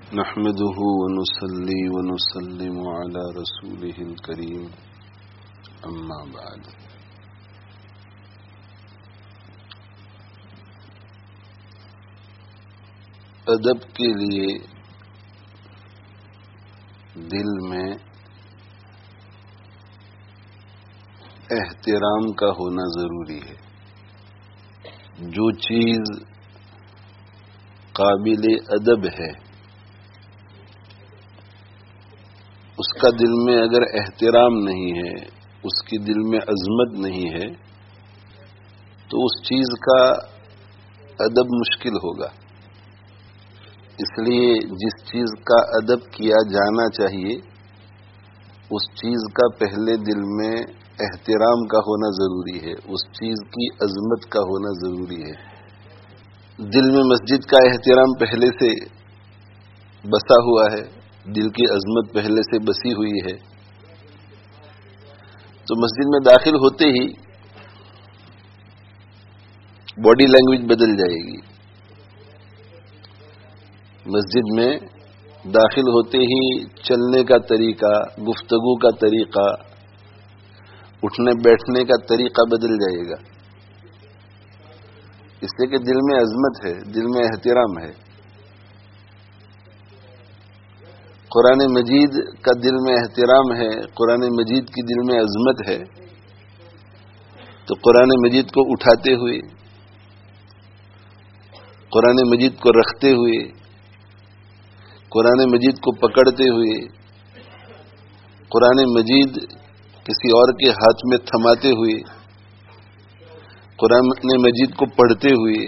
نحمده ونصلي ونسلم على رسوله الكريم اما بعد ادب کے لیے دل میں احترام کا ہونا ضروری ہے. جو چیز قابل ادب ہے اس کا دل میں اگر احترام نہیں ہے، اس کی دل میں عظمت نہیں ہے تو اس چیز کا ادب مشکل ہوگا. اس لیے جس چیز کا ادب کیا جانا چاہیے اس چیز کا پہلے دل میں احترام کا ہونا ضروری ہے، اس چیز کی عظمت کا ہونا ضروری ہے. دل میں مسجد کا احترام پہلے سے بسا ہوا ہے، دل کی عظمت پہلے سے بسی ہوئی ہے، تو مسجد میں داخل ہوتے ہی باڈی لینگویج بدل جائے گی. مسجد میں داخل ہوتے ہی چلنے کا طریقہ، گفتگو کا طریقہ، اٹھنے بیٹھنے کا طریقہ بدل جائے گا، اس لیے کہ دل میں عظمت ہے، دل میں احترام ہے. قرآن مجید کا دل میں احترام ہے، قرآن مجید کی دل میں عظمت ہے، تو قرآن مجید کو اٹھاتے ہوئے، قرآن مجید کو رکھتے ہوئے، قرآن مجید کو پکڑتے ہوئے، قرآن مجید کسی اور کے ہاتھ میں تھماتے ہوئے، قرآن مجید کو پڑھتے ہوئے،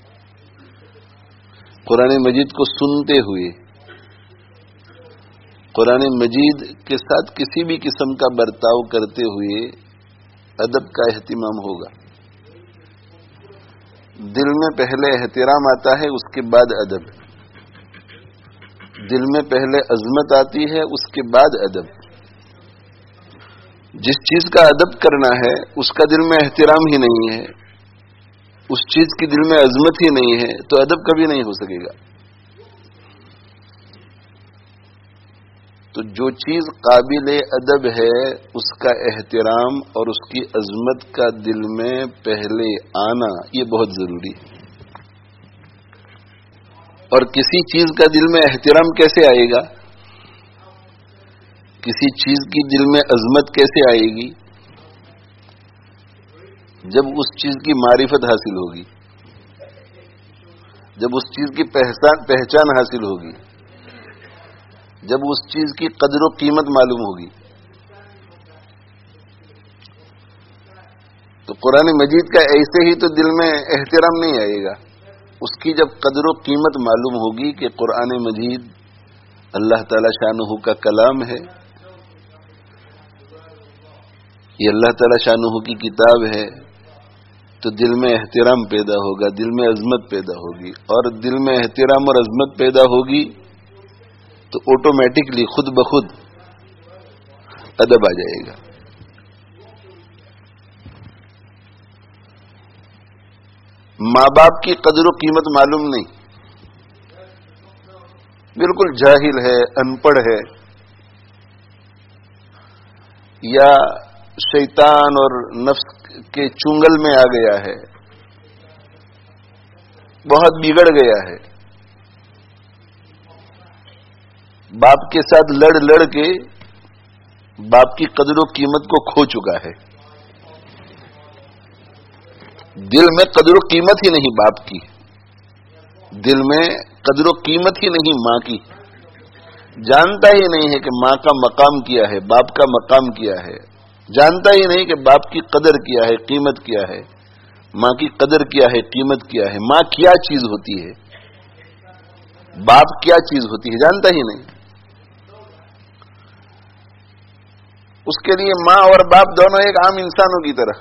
قرآن مجید کو سنتے ہوئے، قرآن مجید کے ساتھ کسی بھی قسم کا برتاؤ کرتے ہوئے ادب کا اہتمام ہوگا. دل میں پہلے احترام آتا ہے، اس کے بعد ادب. دل میں پہلے عظمت آتی ہے، اس کے بعد ادب. جس چیز کا ادب کرنا ہے اس کا دل میں احترام ہی نہیں ہے، اس چیز کی دل میں عظمت ہی نہیں ہے، تو ادب کبھی نہیں ہو سکے گا. تو جو چیز قابل ادب ہے اس کا احترام اور اس کی عظمت کا دل میں پہلے آنا یہ بہت ضروری ہے. اور کسی چیز کا دل میں احترام کیسے آئے گا، کسی چیز کی دل میں عظمت کیسے آئے گی؟ جب اس چیز کی معرفت حاصل ہوگی، جب اس چیز کی پہچان حاصل ہوگی، جب اس چیز کی قدر و قیمت معلوم ہوگی. تو قرآن مجید کا ایسے ہی تو دل میں احترام نہیں آئے گا. اس کی جب قدر و قیمت معلوم ہوگی کہ قرآن مجید اللہ تعالی شانہ کا کلام ہے، یہ اللہ تعالی شانہ کی کتاب ہے، تو دل میں احترام پیدا ہوگا، دل میں عظمت پیدا ہوگی. اور دل میں احترام اور عظمت پیدا ہوگی تو آٹومیٹکلی خود بخود ادب آ جائے گا. ماں باپ کی قدر و قیمت معلوم نہیں، بالکل جاہل ہے، ان پڑھ ہے، یا شیطان اور نفس کے چنگل میں آ گیا ہے، بہت بگڑ گیا ہے، باپ کے ساتھ لڑ لڑ کے باپ کی قدر و قیمت کو کھو چکا ہے. دل میں قدر و قیمت ہی نہیں باپ کی، دل میں قدر و قیمت ہی نہیں ماں کی. جانتا ہی نہیں ہے کہ ماں کا مقام کیا ہے، باپ کا مقام کیا ہے. جانتا ہی نہیں کہ باپ کی قدر کیا ہے، قیمت کیا ہے، ماں کی قدر کیا ہے، قیمت کیا ہے، ماں کیا چیز ہوتی ہے، باپ کیا چیز ہوتی ہے، جانتا ہی نہیں. اس کے لیے ماں اور باپ دونوں ایک عام انسانوں کی طرح.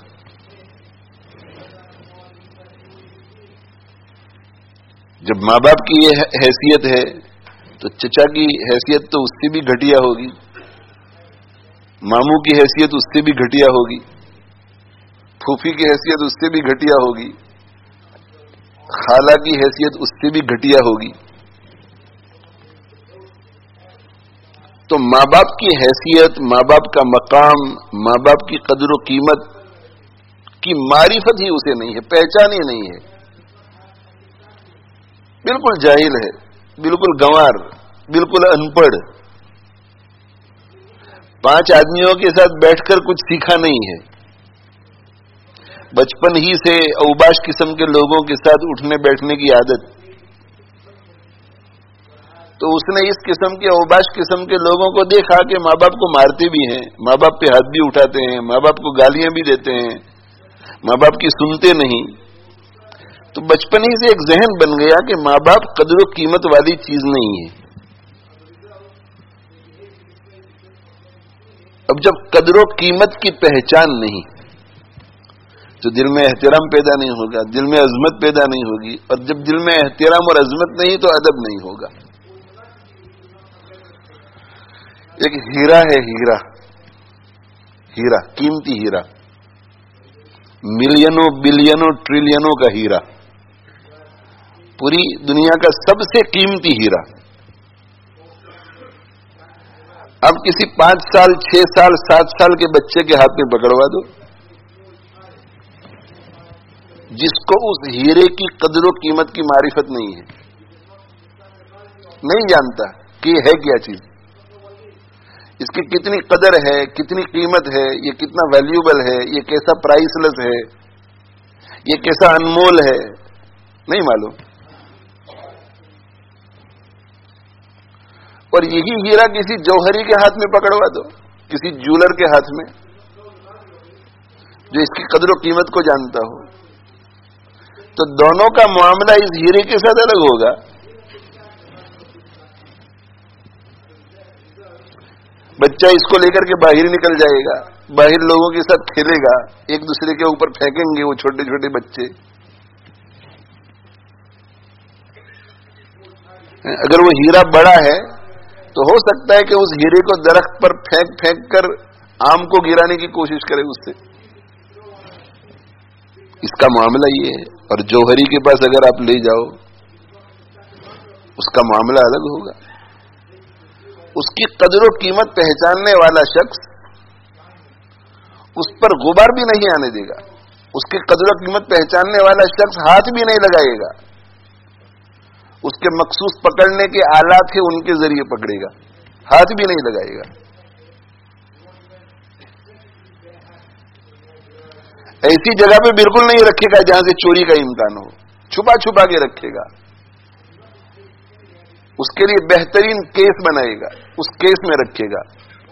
جب ماں باپ کی یہ حیثیت ہے تو چچا کی حیثیت تو اس سے بھی گھٹیا ہوگی، ماموں کی حیثیت اس سے بھی گھٹیا ہوگی، پھوپھی کی حیثیت اس سے بھی گھٹیا ہوگی، خالہ کی حیثیت اس سے بھی گھٹیا ہوگی. تو ماں باپ کی حیثیت، ماں باپ کا مقام، ماں باپ کی قدر و قیمت کی معرفت ہی اسے نہیں ہے، پہچان ہی نہیں ہے، بالکل جاہل ہے، بالکل گنوار، بالکل ان پڑھ، 5 آدمیوں کے ساتھ بیٹھ کر کچھ سیکھا نہیں ہے، بچپن ہی سے اوباش قسم کے لوگوں کے ساتھ اٹھنے بیٹھنے کی عادت، تو اس نے اس قسم کے اوباش قسم کے لوگوں کو دیکھا کہ ماں باپ کو مارتے بھی ہیں، ماں باپ پہ ہاتھ بھی اٹھاتے ہیں، ماں باپ کو گالیاں بھی دیتے ہیں، ماں باپ کی سنتے نہیں، تو بچپن ہی سے ایک ذہن بن گیا کہ ماں باپ قدر و قیمت والی چیز نہیں ہے۔ اب جب قدر و قیمت کی پہچان نہیں تو دل میں احترام پیدا نہیں ہوگا، دل میں عظمت پیدا نہیں ہوگی، اور جب دل میں احترام اور عظمت نہیں تو ادب نہیں ہوگا۔ ایک ہیرا ہے، ہیرا قیمتی ہیرا، ملینوں بلینوں ٹریلینوں کا ہیرا، پوری دنیا کا سب سے قیمتی ہیرا۔ اب کسی 5 سال 6 سال 7 سال کے بچے کے ہاتھ میں پکڑوا دو، جس کو اس ہیرے کی قدر و قیمت کی معرفت نہیں ہے، نہیں جانتا کہ یہ ہے کیا چیز، اس کی کتنی قدر ہے، کتنی قیمت ہے، یہ کتنا ویلیوبل ہے، یہ کیسا پرائس لیس ہے، یہ کیسا انمول ہے، نہیں معلوم۔ اور یہی ہیرا کسی جوہری کے ہاتھ میں پکڑوا دو، کسی جولر کے ہاتھ میں جو اس کی قدر و قیمت کو جانتا ہو، تو دونوں کا معاملہ اس ہیرے کے ساتھ الگ ہوگا۔ بچہ اس کو لے کر کے باہر نکل جائے گا، باہر لوگوں کے ساتھ کھیلے گا، ایک دوسرے کے اوپر پھینکیں گے وہ چھوٹے چھوٹے بچے، اگر وہ ہیرا بڑا ہے تو ہو سکتا ہے کہ اس ہیرے کو درخت پر پھینک پھینک کر آم کو گرانے کی کوشش کرے اس سے، اس کا معاملہ یہ ہے۔ اور جوہری کے پاس اگر آپ لے جاؤ اس کا معاملہ الگ ہوگا۔ اس کی قدر و قیمت پہچاننے والا شخص اس پر غبار بھی نہیں آنے دے گا، اس کی قدر و قیمت پہچاننے والا شخص ہاتھ بھی نہیں لگائے گا، اس کے مخصوص پکڑنے کے آلات ہیں ان کے ذریعے پکڑے گا، ہاتھ بھی نہیں لگائے گا۔ ایسی جگہ پہ بالکل نہیں رکھے گا جہاں سے چوری کا امکان ہو، چھپا چھپا کے رکھے گا، اس کے لیے بہترین کیس بنائے گا، اس کیس میں رکھے گا،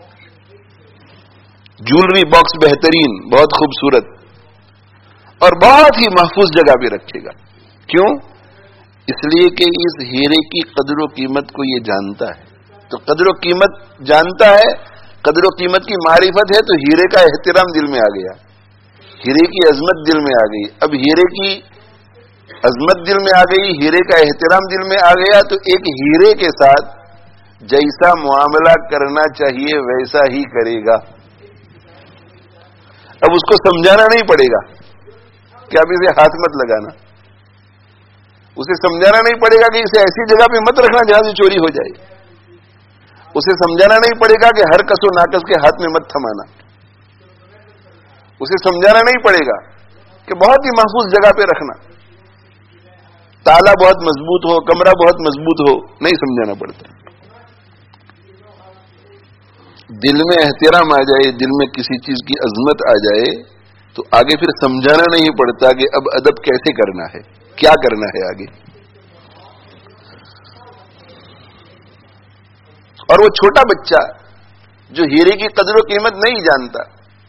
جولری باکس بہترین، بہت خوبصورت اور بہت ہی محفوظ جگہ پہ رکھے گا۔ کیوں؟ اس لیے کہ اس ہیرے کی قدر و قیمت کو یہ جانتا ہے، تو قدر و قیمت جانتا ہے، قدر و قیمت کی معرفت ہے، تو ہیرے کا احترام دل میں آ گیا، ہیرے کی عظمت دل میں آ گئی۔ اب ہیرے کی عظمت دل میں آ گئی، ہیرے کا احترام دل میں آ گیا، تو ایک ہیرے کے ساتھ جیسا معاملہ کرنا چاہیے ویسا ہی کرے گا۔ اب اس کو سمجھانا نہیں پڑے گا کہ اب اسے ہاتھ مت لگانا، اسے سمجھانا نہیں پڑے گا کہ اسے ایسی جگہ پہ مت رکھنا جہاں سے چوری ہو جائے، اسے سمجھانا نہیں پڑے گا کہ ہر کس و ناکس کے ہاتھ میں مت تھمانا، اسے سمجھانا نہیں پڑے گا کہ بہت ہی محفوظ جگہ پہ رکھنا، تالا بہت مضبوط ہو، کمرہ بہت مضبوط ہو، نہیں سمجھانا پڑتا۔ دل میں احترام آ جائے، دل میں کسی چیز کی عظمت آ جائے تو آگے پھر سمجھانا نہیں پڑتا کہ اب ادب کیسے کرنا ہے، کیا کرنا ہے آگے۔ اور وہ چھوٹا بچہ جو ہیرے کی قدر و قیمت نہیں جانتا،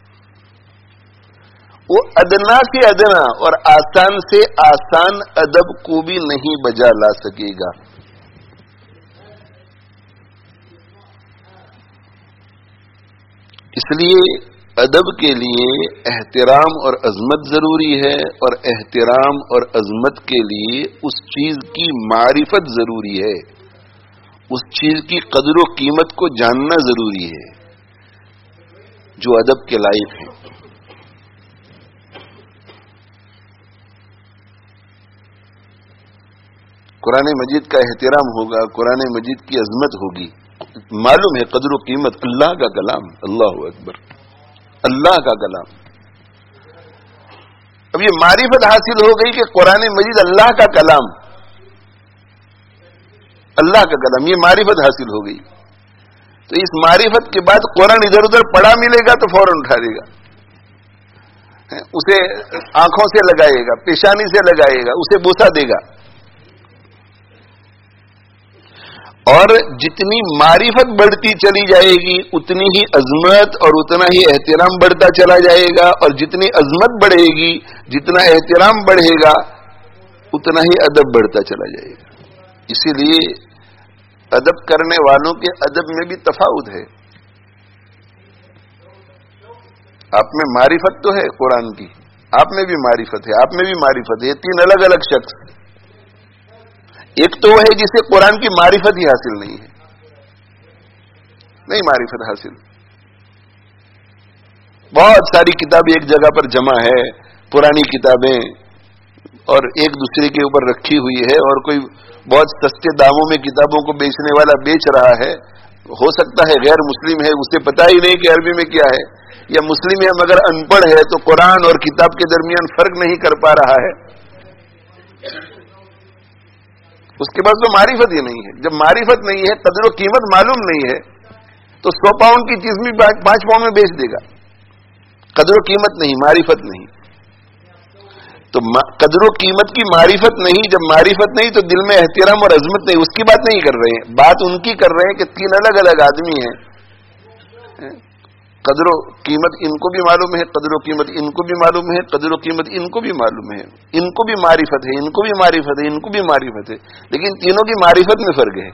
وہ ادنا سے ادنا اور آسان سے آسان ادب کو بھی نہیں بجا لا سکے گا۔ اس لیے ادب کے لیے احترام اور عظمت ضروری ہے، اور احترام اور عظمت کے لیے اس چیز کی معرفت ضروری ہے، اس چیز کی قدر و قیمت کو جاننا ضروری ہے جو ادب کے لائق ہے۔ قرآن مجید کا احترام ہوگا، قرآن مجید کی عظمت ہوگی، معلوم ہے قدر و قیمت اللہ کا کلام. اللہ اکبر, اللہ کا کلام. اب یہ معرفت حاصل ہو گئی کہ قرآن مجید اللہ کا کلام, اللہ کا کلام, یہ معرفت حاصل ہو گئی. تو اس معرفت کے بعد قرآن ادھر ادھر پڑا ملے گا تو فوراً اٹھا دے گا, اسے آنکھوں سے لگائے گا, پیشانی سے لگائے گا, اسے بوسہ دے گا. اور جتنی معرفت بڑھتی چلی جائے گی اتنی ہی عظمت اور اتنا ہی احترام بڑھتا چلا جائے گا, اور جتنی عظمت بڑھے گی, جتنا احترام بڑھے گا, اتنا ہی ادب بڑھتا چلا جائے گا. اسی لیے ادب کرنے والوں کے ادب میں بھی تفاوت ہے. آپ میں معرفت تو ہے قرآن کی, آپ میں بھی معرفت ہے, آپ میں بھی معرفت ہے. یہ تین الگ الگ شخص. ایک تو وہ ہے جسے قرآن کی معرفت ہی حاصل نہیں ہے, نہیں معرفت حاصل. بہت ساری کتابیں ایک جگہ پر جمع ہے, پرانی کتابیں, اور ایک دوسرے کے اوپر رکھی ہوئی ہے, اور کوئی بہت سستے داموں میں کتابوں کو بیچنے والا بیچ رہا ہے. ہو سکتا ہے غیر مسلم ہے, اسے پتا ہی نہیں کہ عربی میں کیا ہے, یا مسلم ہے مگر ان پڑھ ہے, تو قرآن اور کتاب کے درمیان فرق نہیں کر پا رہا ہے. اس کے پاس تو معرفت ہی نہیں ہے. جب معرفت نہیں ہے, قدر و قیمت معلوم نہیں ہے, تو 100 پاؤنڈ کی چیز بھی 5 پاؤنڈ میں بیچ دے گا. قدر و قیمت نہیں, معرفت نہیں. تو قدر و قیمت کی معرفت نہیں. جب معرفت نہیں تو دل میں احترام اور عظمت نہیں. اس کی بات نہیں کر رہے ہیں, بات ان کی کر رہے ہیں کہ 3 الگ الگ آدمی ہیں. قدر و قیمت ان کو بھی معلوم ہے, قدر و قیمت ان کو بھی معلوم ہے, قدر و قیمت ان کو بھی معلوم ہے, ان کو بھی معرفت ہے, ان کو بھی معرفت ہے, ان کو بھی معرفت ہے. لیکن تینوں کی معرفت میں فرق ہے,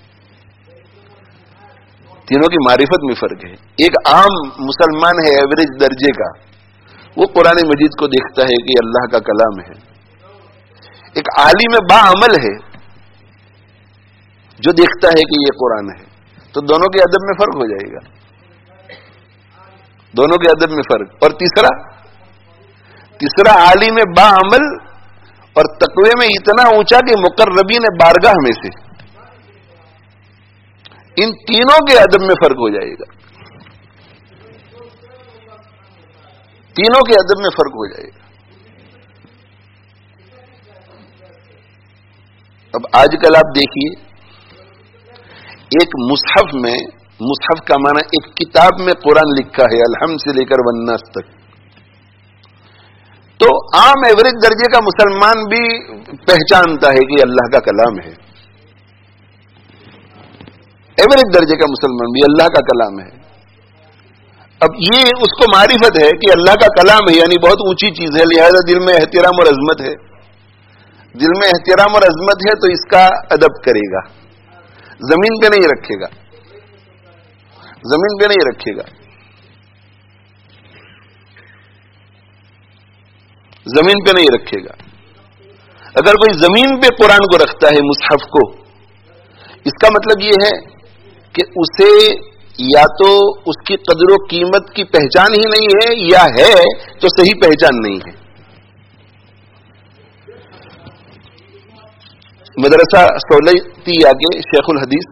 تینوں کی معرفت میں فرق ہے. ایک عام مسلمان ہے ایوریج درجے کا, وہ قرآن مجید کو دیکھتا ہے کہ اللہ کا کلام ہے. ایک عالم باعمل ہے جو دیکھتا ہے کہ یہ قرآن ہے. تو دونوں کے ادب میں فرق ہو جائے گا, دونوں کے ادب میں فرق. اور تیسرا عالم باعمل اور تقوی میں اتنا اونچا کہ مقربین بارگاہ میں سے, ان تینوں کے ادب میں فرق ہو جائے گا, تینوں کے ادب میں فرق ہو جائے گا. اب آج کل آپ دیکھیے, ایک مصحف میں, مصحف کا معنی ایک کتاب میں قرآن لکھا ہے الحمد سے لے کر والناس تک, تو عام ایوریج درجے کا مسلمان بھی پہچانتا ہے کہ اللہ کا کلام ہے. ایوریج درجے کا مسلمان بھی اللہ کا کلام ہے. اب یہ اس کو معرفت ہے کہ اللہ کا کلام ہے, یعنی بہت اونچی چیز ہے, لہذا دل میں احترام اور عظمت ہے. دل میں احترام اور عظمت ہے تو اس کا ادب کرے گا, زمین پہ نہیں رکھے گا, زمین پہ نہیں رکھے گا, زمین پہ نہیں رکھے گا. اگر کوئی زمین پہ قرآن کو رکھتا ہے, مصحف کو, اس کا مطلب یہ ہے کہ اسے یا تو اس کی قدر و قیمت کی پہچان ہی نہیں ہے, یا ہے تو صحیح پہچان نہیں ہے. مدرسہ سولتیہ کے شیخ الحدیث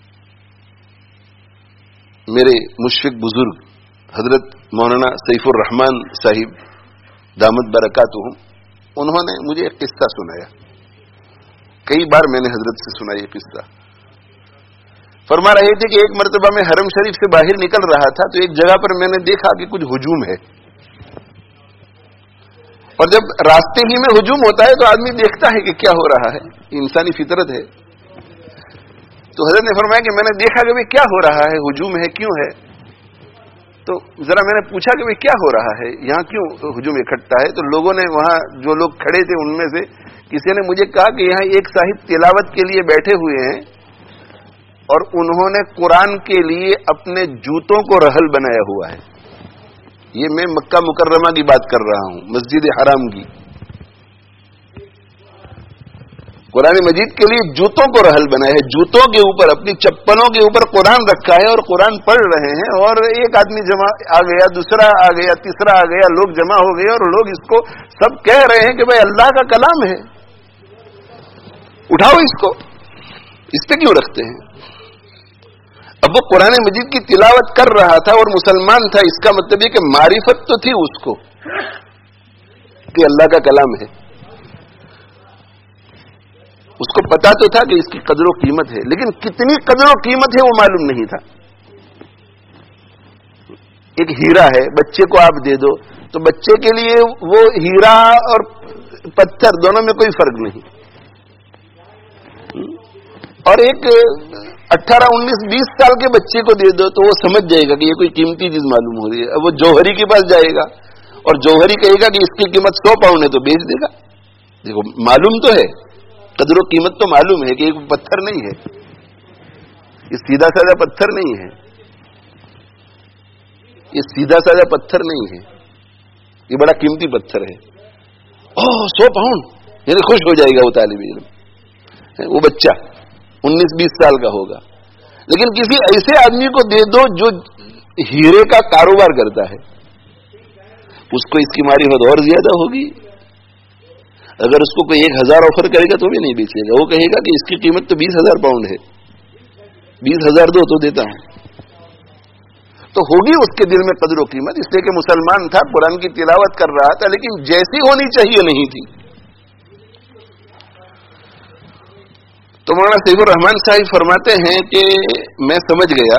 میرے مشفق بزرگ حضرت مولانا سیف الرحمان صاحب دامت برکاتہم, انہوں نے مجھے ایک قصہ سنایا. کئی بار میں نے حضرت سے سنا یہ قصہ. فرما رہے تھے کہ ایک مرتبہ میں حرم شریف سے باہر نکل رہا تھا, تو ایک جگہ پر میں نے دیکھا کہ کچھ ہجوم ہے, اور جب راستے ہی میں ہجوم ہوتا ہے تو آدمی دیکھتا ہے کہ کیا ہو رہا ہے, انسانی فطرت ہے. تو حضرت نے فرمایا کہ میں نے دیکھا کہ کیا ہو رہا ہے, ہجوم ہے, کیوں ہے. تو ذرا میں نے پوچھا کہ کیا ہو رہا ہے, یہاں کیوں ہجوم اکٹھا ہے. تو لوگوں نے, وہاں جو لوگ کھڑے تھے ان میں سے کسی نے مجھے کہا کہ یہاں ایک صاحب تلاوت کے لیے بیٹھے ہوئے ہیں, اور انہوں نے قرآن کے لیے اپنے جوتوں کو رحل بنایا ہوا ہے. یہ میں مکہ مکرمہ کی بات کر رہا ہوں, مسجد حرام کی. قرآن مجید کے لیے جوتوں کو رحل بنایا ہے, جوتوں کے اوپر, اپنی چپلوں کے اوپر قرآن رکھا ہے, اور قرآن پڑھ رہے ہیں. اور ایک آدمی جمع آ گیا, دوسرا آ گیا, تیسرا آ گیا, لوگ جمع ہو گئے, اور لوگ اس کو سب کہہ رہے ہیں کہ بھائی اللہ کا کلام ہے, اٹھاؤ اس کو, اس پہ کیوں رکھتے ہیں. اب وہ قرآن مجید کی تلاوت کر رہا تھا اور مسلمان تھا، اس کا مطلب یہ کہ معرفت تو تھی اس کو کہ اللہ کا کلام ہے، اس کو پتا تو تھا کہ اس کی قدر و قیمت ہے، لیکن کتنی قدر و قیمت ہے وہ معلوم نہیں تھا۔ ایک ہیرا ہے، بچے کو آپ دے دو تو بچے کے لیے وہ ہیرا اور پتھر دونوں میں کوئی فرق نہیں، اور ایک 18, 19, 20 سال کے بچے کو دے دو تو وہ سمجھ جائے گا کہ یہ کوئی قیمتی چیز معلوم ہو رہی ہے۔ اب وہ جوہری کے پاس جائے گا اور جوہری کہے گا کہ اس کی قیمت 100 پاؤنڈ ہے تو بیچ دے گا۔ دیکھو معلوم تو ہے، قدر و قیمت تو معلوم ہے کہ یہ پتھر نہیں ہے، یہ سیدھا سادہ پتھر نہیں ہے، یہ سیدھا سادہ پتھر نہیں ہے، یہ بڑا قیمتی پتھر ہے۔ 100 پاؤنڈ یعنی خوش ہو جائے گا وہ طالب علم، وہ بچہ 19-20 سال کا ہوگا۔ لیکن کسی ایسے آدمی کو دے دو جو ہیرے کا کاروبار کرتا ہے، اس کو اس کی معرفت اور زیادہ ہوگی۔ اگر اس کو کوئی 1000 آفر کرے گا تو بھی نہیں بیچے گا، وہ کہے گا کہ اس کی قیمت تو 20,000 پاؤنڈ ہے، 20,000 دو تو دیتا ہوں۔ تو ہوگی اس کے دل میں قدر و قیمت، اس لیے کہ مسلمان تھا، قرآن کی تلاوت کر رہا تھا، لیکن جیسی ہونی چاہیے نہیں تھی۔ تو مولانا سیف الرحمان صاحب فرماتے ہیں کہ میں سمجھ گیا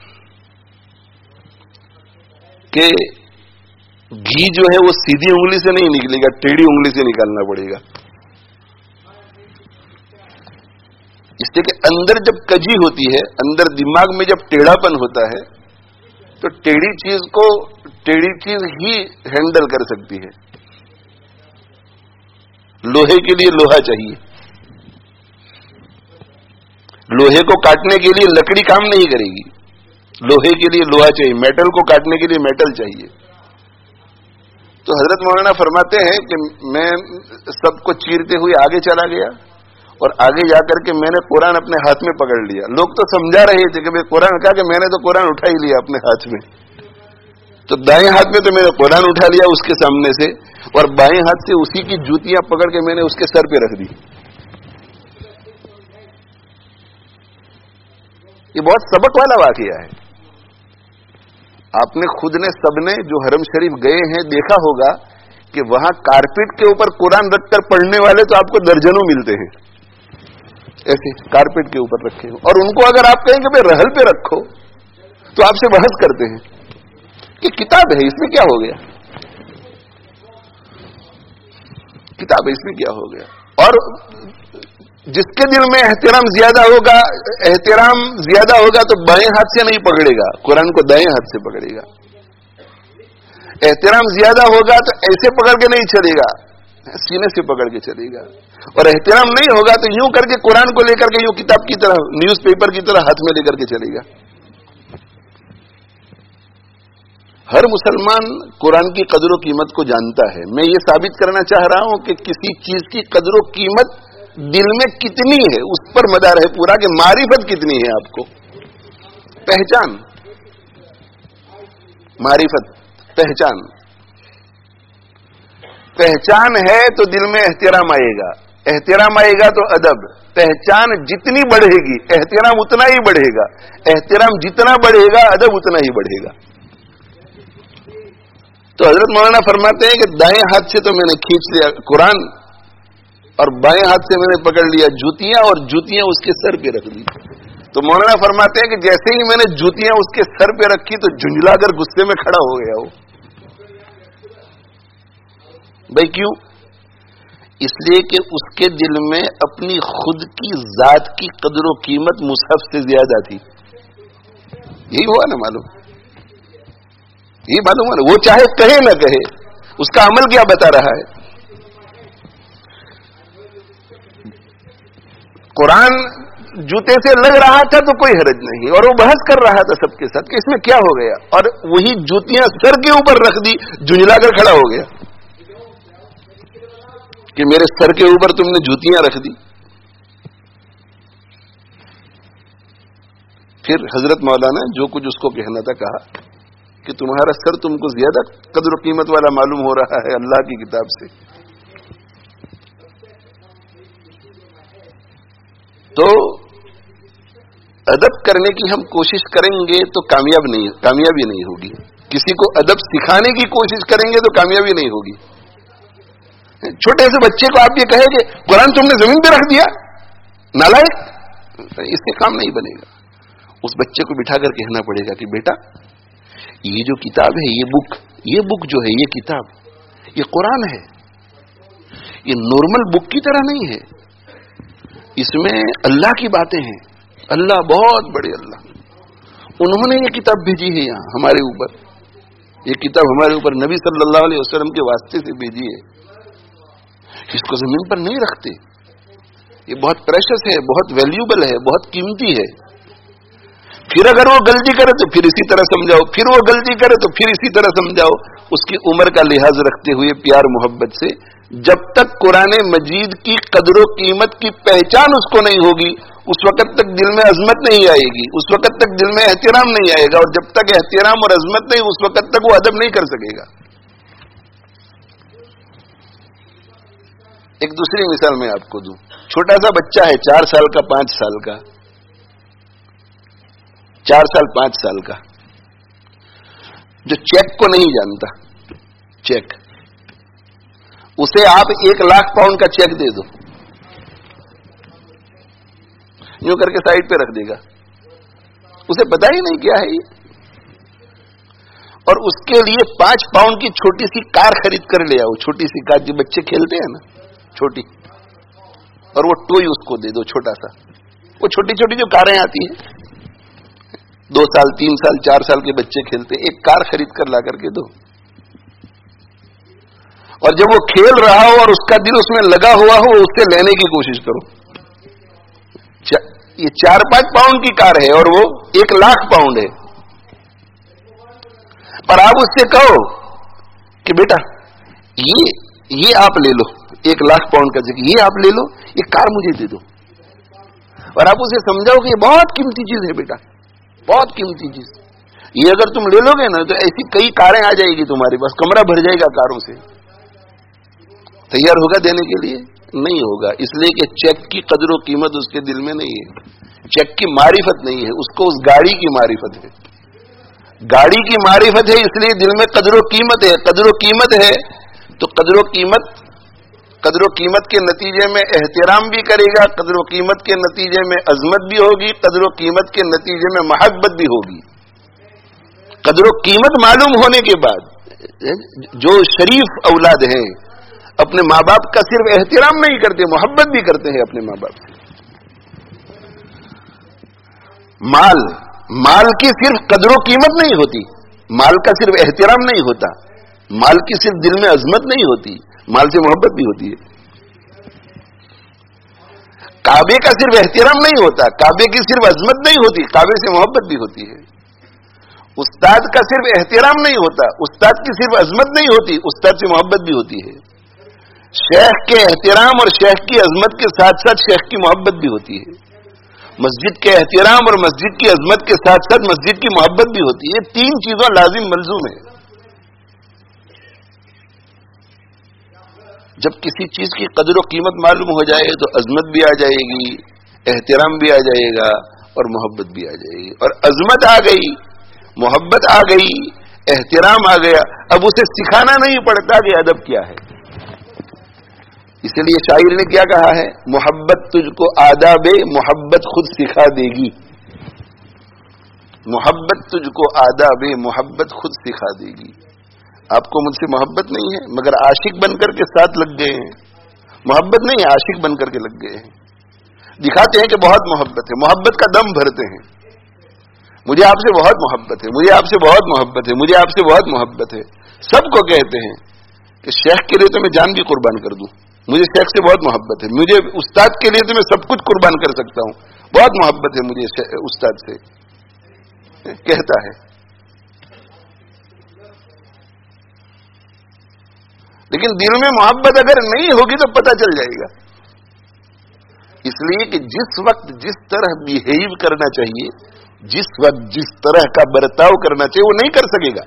کہ گھی جو ہے وہ سیدھی انگلی سے نہیں نکلے گا، ٹیڑھی انگلی سے نکالنا پڑے گا، اس لیے کہ اندر جب کجی ہوتی ہے، اندر دماغ میں جب ٹیڑھا پن ہوتا ہے تو ٹیڑھی چیز کو ٹیڑھی چیز ہی ہینڈل کر سکتی ہے۔ لوہے کے لیے لوہا چاہیے، لوہے کو کاٹنے کے لیے لکڑی کام نہیں کرے گی، لوہے کے لیے لوہا چاہیے، میٹل کو کاٹنے کے لیے میٹل چاہیے۔ تو حضرت مولانا فرماتے ہیں کہ میں سب کو چیرتے ہوئے آگے چلا گیا اور آگے جا کر کے میں نے قرآن اپنے ہاتھ میں پکڑ لیا۔ لوگ تو سمجھا رہے تھے کہ قرآن کہا کہ میں نے تو قرآن اٹھا ہی لیا اپنے ہاتھ میں، تو دائیں ہاتھ میں تو میں نے قرآن اٹھا لیا اس کے سامنے سے، اور بائیں ہاتھ سے اسی کی جوتیاں پکڑ کے میں نے اس کے سر پہ رکھ دی۔ یہ بہت سبق والا واقعہ ہے۔ آپ نے خود نے سب نے جو حرم شریف گئے ہیں دیکھا ہوگا کہ وہاں کارپیٹ کے اوپر قرآن رکھ کر پڑھنے والے تو آپ کو درجنوں ملتے ہیں، ایسے کارپیٹ کے اوپر رکھے ہو، اور ان کو اگر آپ کہیں کہ بھائی رحل پہ رکھو تو آپ سے بحث کرتے ہیں کہ کتاب ہے اس میں کیا ہو گیا، کتاب ہے اس میں کیا ہو گیا۔ اور جس کے دل میں احترام زیادہ ہوگا تو بائیں ہاتھ سے نہیں پکڑے گا، قرآن کو دائیں ہاتھ سے پکڑے گا۔ احترام زیادہ ہوگا تو ایسے پکڑ کے نہیں چلے گا، سینے سے پکڑ کے چلے گا، اور احترام نہیں ہوگا تو یوں کر کے قرآن کو لے کر کے یوں کتاب کی طرح، نیوز پیپر کی طرح ہاتھ میں لے کر کے چلے گا۔ ہر مسلمان قرآن کی قدر و قیمت کو جانتا ہے۔ میں یہ ثابت کرنا چاہ رہا ہوں کہ کسی چیز کی قدر و قیمت دل میں کتنی ہے اس پر مدار ہے پورا، کہ معرفت کتنی ہے آپ کو، پہچان، معرفت، پہچان ہے تو دل میں احترام آئے گا، احترام آئے گا تو ادب، پہچان جتنی بڑھے گی احترام اتنا ہی بڑھے گا، احترام جتنا بڑھے گا ادب اتنا ہی بڑھے گا۔ تو حضرت مولانا فرماتے ہیں کہ دائیں ہاتھ سے تو میں نے کھینچ لیا قرآن، اور بائیں ہاتھ سے میں نے پکڑ لیا جوتیاں، اور جوتیاں اس کے سر پہ رکھ دی۔ تو مولانا فرماتے ہیں کہ جیسے ہی میں نے جوتیاں اس کے سر پہ رکھی تو جھنجلا کر غصے میں کھڑا ہو گیا وہ۔ بھائی کیوں؟ اس لیے کہ اس کے دل میں اپنی خود کی ذات کی قدر و قیمت مصحف سے زیادہ تھی۔ یہی ہوا نا معلوم، یہی معلوم ہے نا، وہ چاہے کہے نہ کہے، اس کا عمل کیا بتا رہا ہے۔ قرآن جوتے سے لگ رہا تھا تو کوئی حرج نہیں، اور وہ بحث کر رہا تھا سب کے ساتھ کہ اس میں کیا ہو گیا، اور وہی جوتیاں سر کے اوپر رکھ دی، جھنجلا کر کھڑا ہو گیا کہ میرے سر کے اوپر تم نے جوتیاں رکھ دی۔ پھر حضرت مولانا جو کچھ اس کو کہنا تھا کہا کہ تمہارا سر تم کو زیادہ قدر و قیمت والا معلوم ہو رہا ہے اللہ کی کتاب سے۔ تو अदब करने की हम कोशिश करेंगे तो कामयाबी नहीं होगी। किसी को अदब सिखाने की कोशिश करेंगे तो कामयाबी नहीं होगी। छोटे से बच्चे को आप ये कहेंगे कुरान तुमने जमीन पे रख दिया, नालायक, इससे काम नहीं बनेगा। उस बच्चे को बिठा कर कहना पड़ेगा कि बेटा ये जो किताब है, ये बुक जो है, ये किताब, ये कुरान है, ये नॉर्मल बुक की तरह नहीं है। इसमें अल्लाह की बातें हैं। अल्लाह, बहुत बड़े अल्लाह, उन्होंने ये किताब भेजी है यहाँ हमारे ऊपर। ये किताब हमारे ऊपर नबी सल्लल्लाहु अलैहि वसल्लम के वास्ते से भेजी है। इसको जमीन पर नहीं रखते। ये बहुत प्रेशियस है, बहुत वैल्यूएबल है, बहुत कीमती है। फिर अगर वो गलती करे तो फिर इसी तरह समझाओ, फिर वो गलती करे तो फिर इसी तरह समझाओ। उसकी उम्र का लिहाज रखते हुए प्यार मोहब्बत से, जब तक कुरान मजीद की कदर कीमत की पहचान उसको नहीं होगी, उस वक्त तक दिल में अजमत नहीं आएगी, उस वक्त तक दिल में एहतिराम नहीं आएगा। और जब तक एहतिराम और अजमत नहीं, उस वक्त तक वो अदब नहीं कर सकेगा। एक दूसरी मिसाल मैं आपको दूं। छोटा सा बच्चा है, 4 साल का, 5 साल का, 4 साल 5 साल का, जो चेक को नहीं जानता, चेक, उसे आप 1 लाख पाउंड का चेक दे दो, यूं करके साइड पे रख देगा। उसे पता ही नहीं क्या है ये। और उसके लिए 5 पाउंड की छोटी सी कार खरीद कर ले आओ, छोटी सी कार जो बच्चे खेलते हैं ना, छोटी, और वो टॉय उसको दे दो छोटा सा। वो छोटी छोटी जो कारें आती हैं, 2 साल 3 साल 4 साल के बच्चे खेलते, एक कार खरीद कर ला करके दो। और जब वो खेल रहा हो और उसका दिल उसमें लगा हुआ हो, उससे लेने की कोशिश करो। ये 4-5 पाउंड की कार है और वो 1 लाख पाउंड है। पर आप उससे कहो कि बेटा ये आप ले लो, 1 लाख पाउंड का जगह ये आप ले लो, ये कार मुझे दे दो। और आप उसे समझाओ कि ये बहुत कीमती चीज है बेटा, बहुत कीमती चीज, ये अगर तुम ले लोगे ना तो ऐसी कई कारें आ जाएगी तुम्हारे पास, कमरा भर जाएगा कारों से। तैयार होगा देने के लिए? नहीं होगा, इसलिए कि चेक की कदर व कीमत उसके दिल में नहीं है, चेक की मारिफत नहीं है, उसको उस गाड़ी की मारिफत है। गाड़ी की मारिफत है, इसलिए दिल में कदर व कीमत है। कदर व कीमत है तो कदर व कीमत के नतीजे में एहतिराम भी करेगा, कदर व कीमत के नतीजे में अजमत भी होगी, कदर व कीमत के नतीजे में मोहब्बत भी होगी। कदर व कीमत मालूम होने के बाद जो शरीफ औलाद हैं, अपने माँ बाप का सिर्फ एहतिराम नहीं करते, मोहब्बत भी करते हैं अपने माँ बाप से। माल की सिर्फ कदर व कीमत नहीं होती, माल का सिर्फ एहतिराम नहीं होता, माल की सिर्फ दिल में अजमत नहीं होती, माल से मोहब्बत भी होती है। काबे का सिर्फ एहतिराम नहीं होता, काबे की सिर्फ अजमत नहीं होती, काबे से मोहब्बत भी होती है। उस्ताद का सिर्फ एहतिराम नहीं होता, उस्ताद की सिर्फ अजमत नहीं होती, उस्ताद से मोहब्बत भी होती है। शेख के एहतिराम और शेख की अजमत के साथ साथ शेख की मोहब्बत भी होती है। मस्जिद के एहतिराम और मस्जिद की अजमत के साथ साथ मस्जिद की मोहब्बत भी होती है। 3 चीजों लाजिम मलजूम है। जब किसी चीज की कदर व कीमत मालूम हो जाए तो अजमत भी आ जाएगी, एहतिराम भी आ जाएगा और मोहब्बत भी आ जाएगी। और अजमत आ गई, मोहब्बत आ गई, एहतिराम आ गया, अब उसे सिखाना नहीं पड़ता कि अदब क्या है। इसलिए शायर ने क्या कहा है, मोहब्बत तुझको आदाबे मोहब्बत खुद सिखा देगी। मोहब्बत तुझको आदाबे मोहब्बत खुद सिखा देगी। आपको मुझसे मोहब्बत नहीं है, मगर आशिक बनकर के साथ लग गए हैं। मोहब्बत नहीं है, आशिक बनकर के लग गए हैं। दिखाते हैं कि बहुत मोहब्बत है, मोहब्बत का दम भरते हैं। मुझे आपसे बहुत मोहब्बत है, मुझे आपसे बहुत मोहब्बत है, मुझे आपसे बहुत मोहब्बत है। सबको कहते हैं कि शेख के लिए तो मैं जान भी कुर्बान कर दूं, मुझे शेख से बहुत मोहब्बत है, मुझे उस्ताद के लिए तो मैं सब कुछ कुर्बान कर सकता हूं, बहुत मोहब्बत है मुझे उस्ताद से, कहता है। लेकिन दिल में मोहब्बत अगर नहीं होगी तो पता चल जाएगा। इसलिए कि जिस वक्त जिस तरह बिहेव करना चाहिए, जिस वक्त जिस तरह का बर्ताव करना चाहिए, वो नहीं कर सकेगा।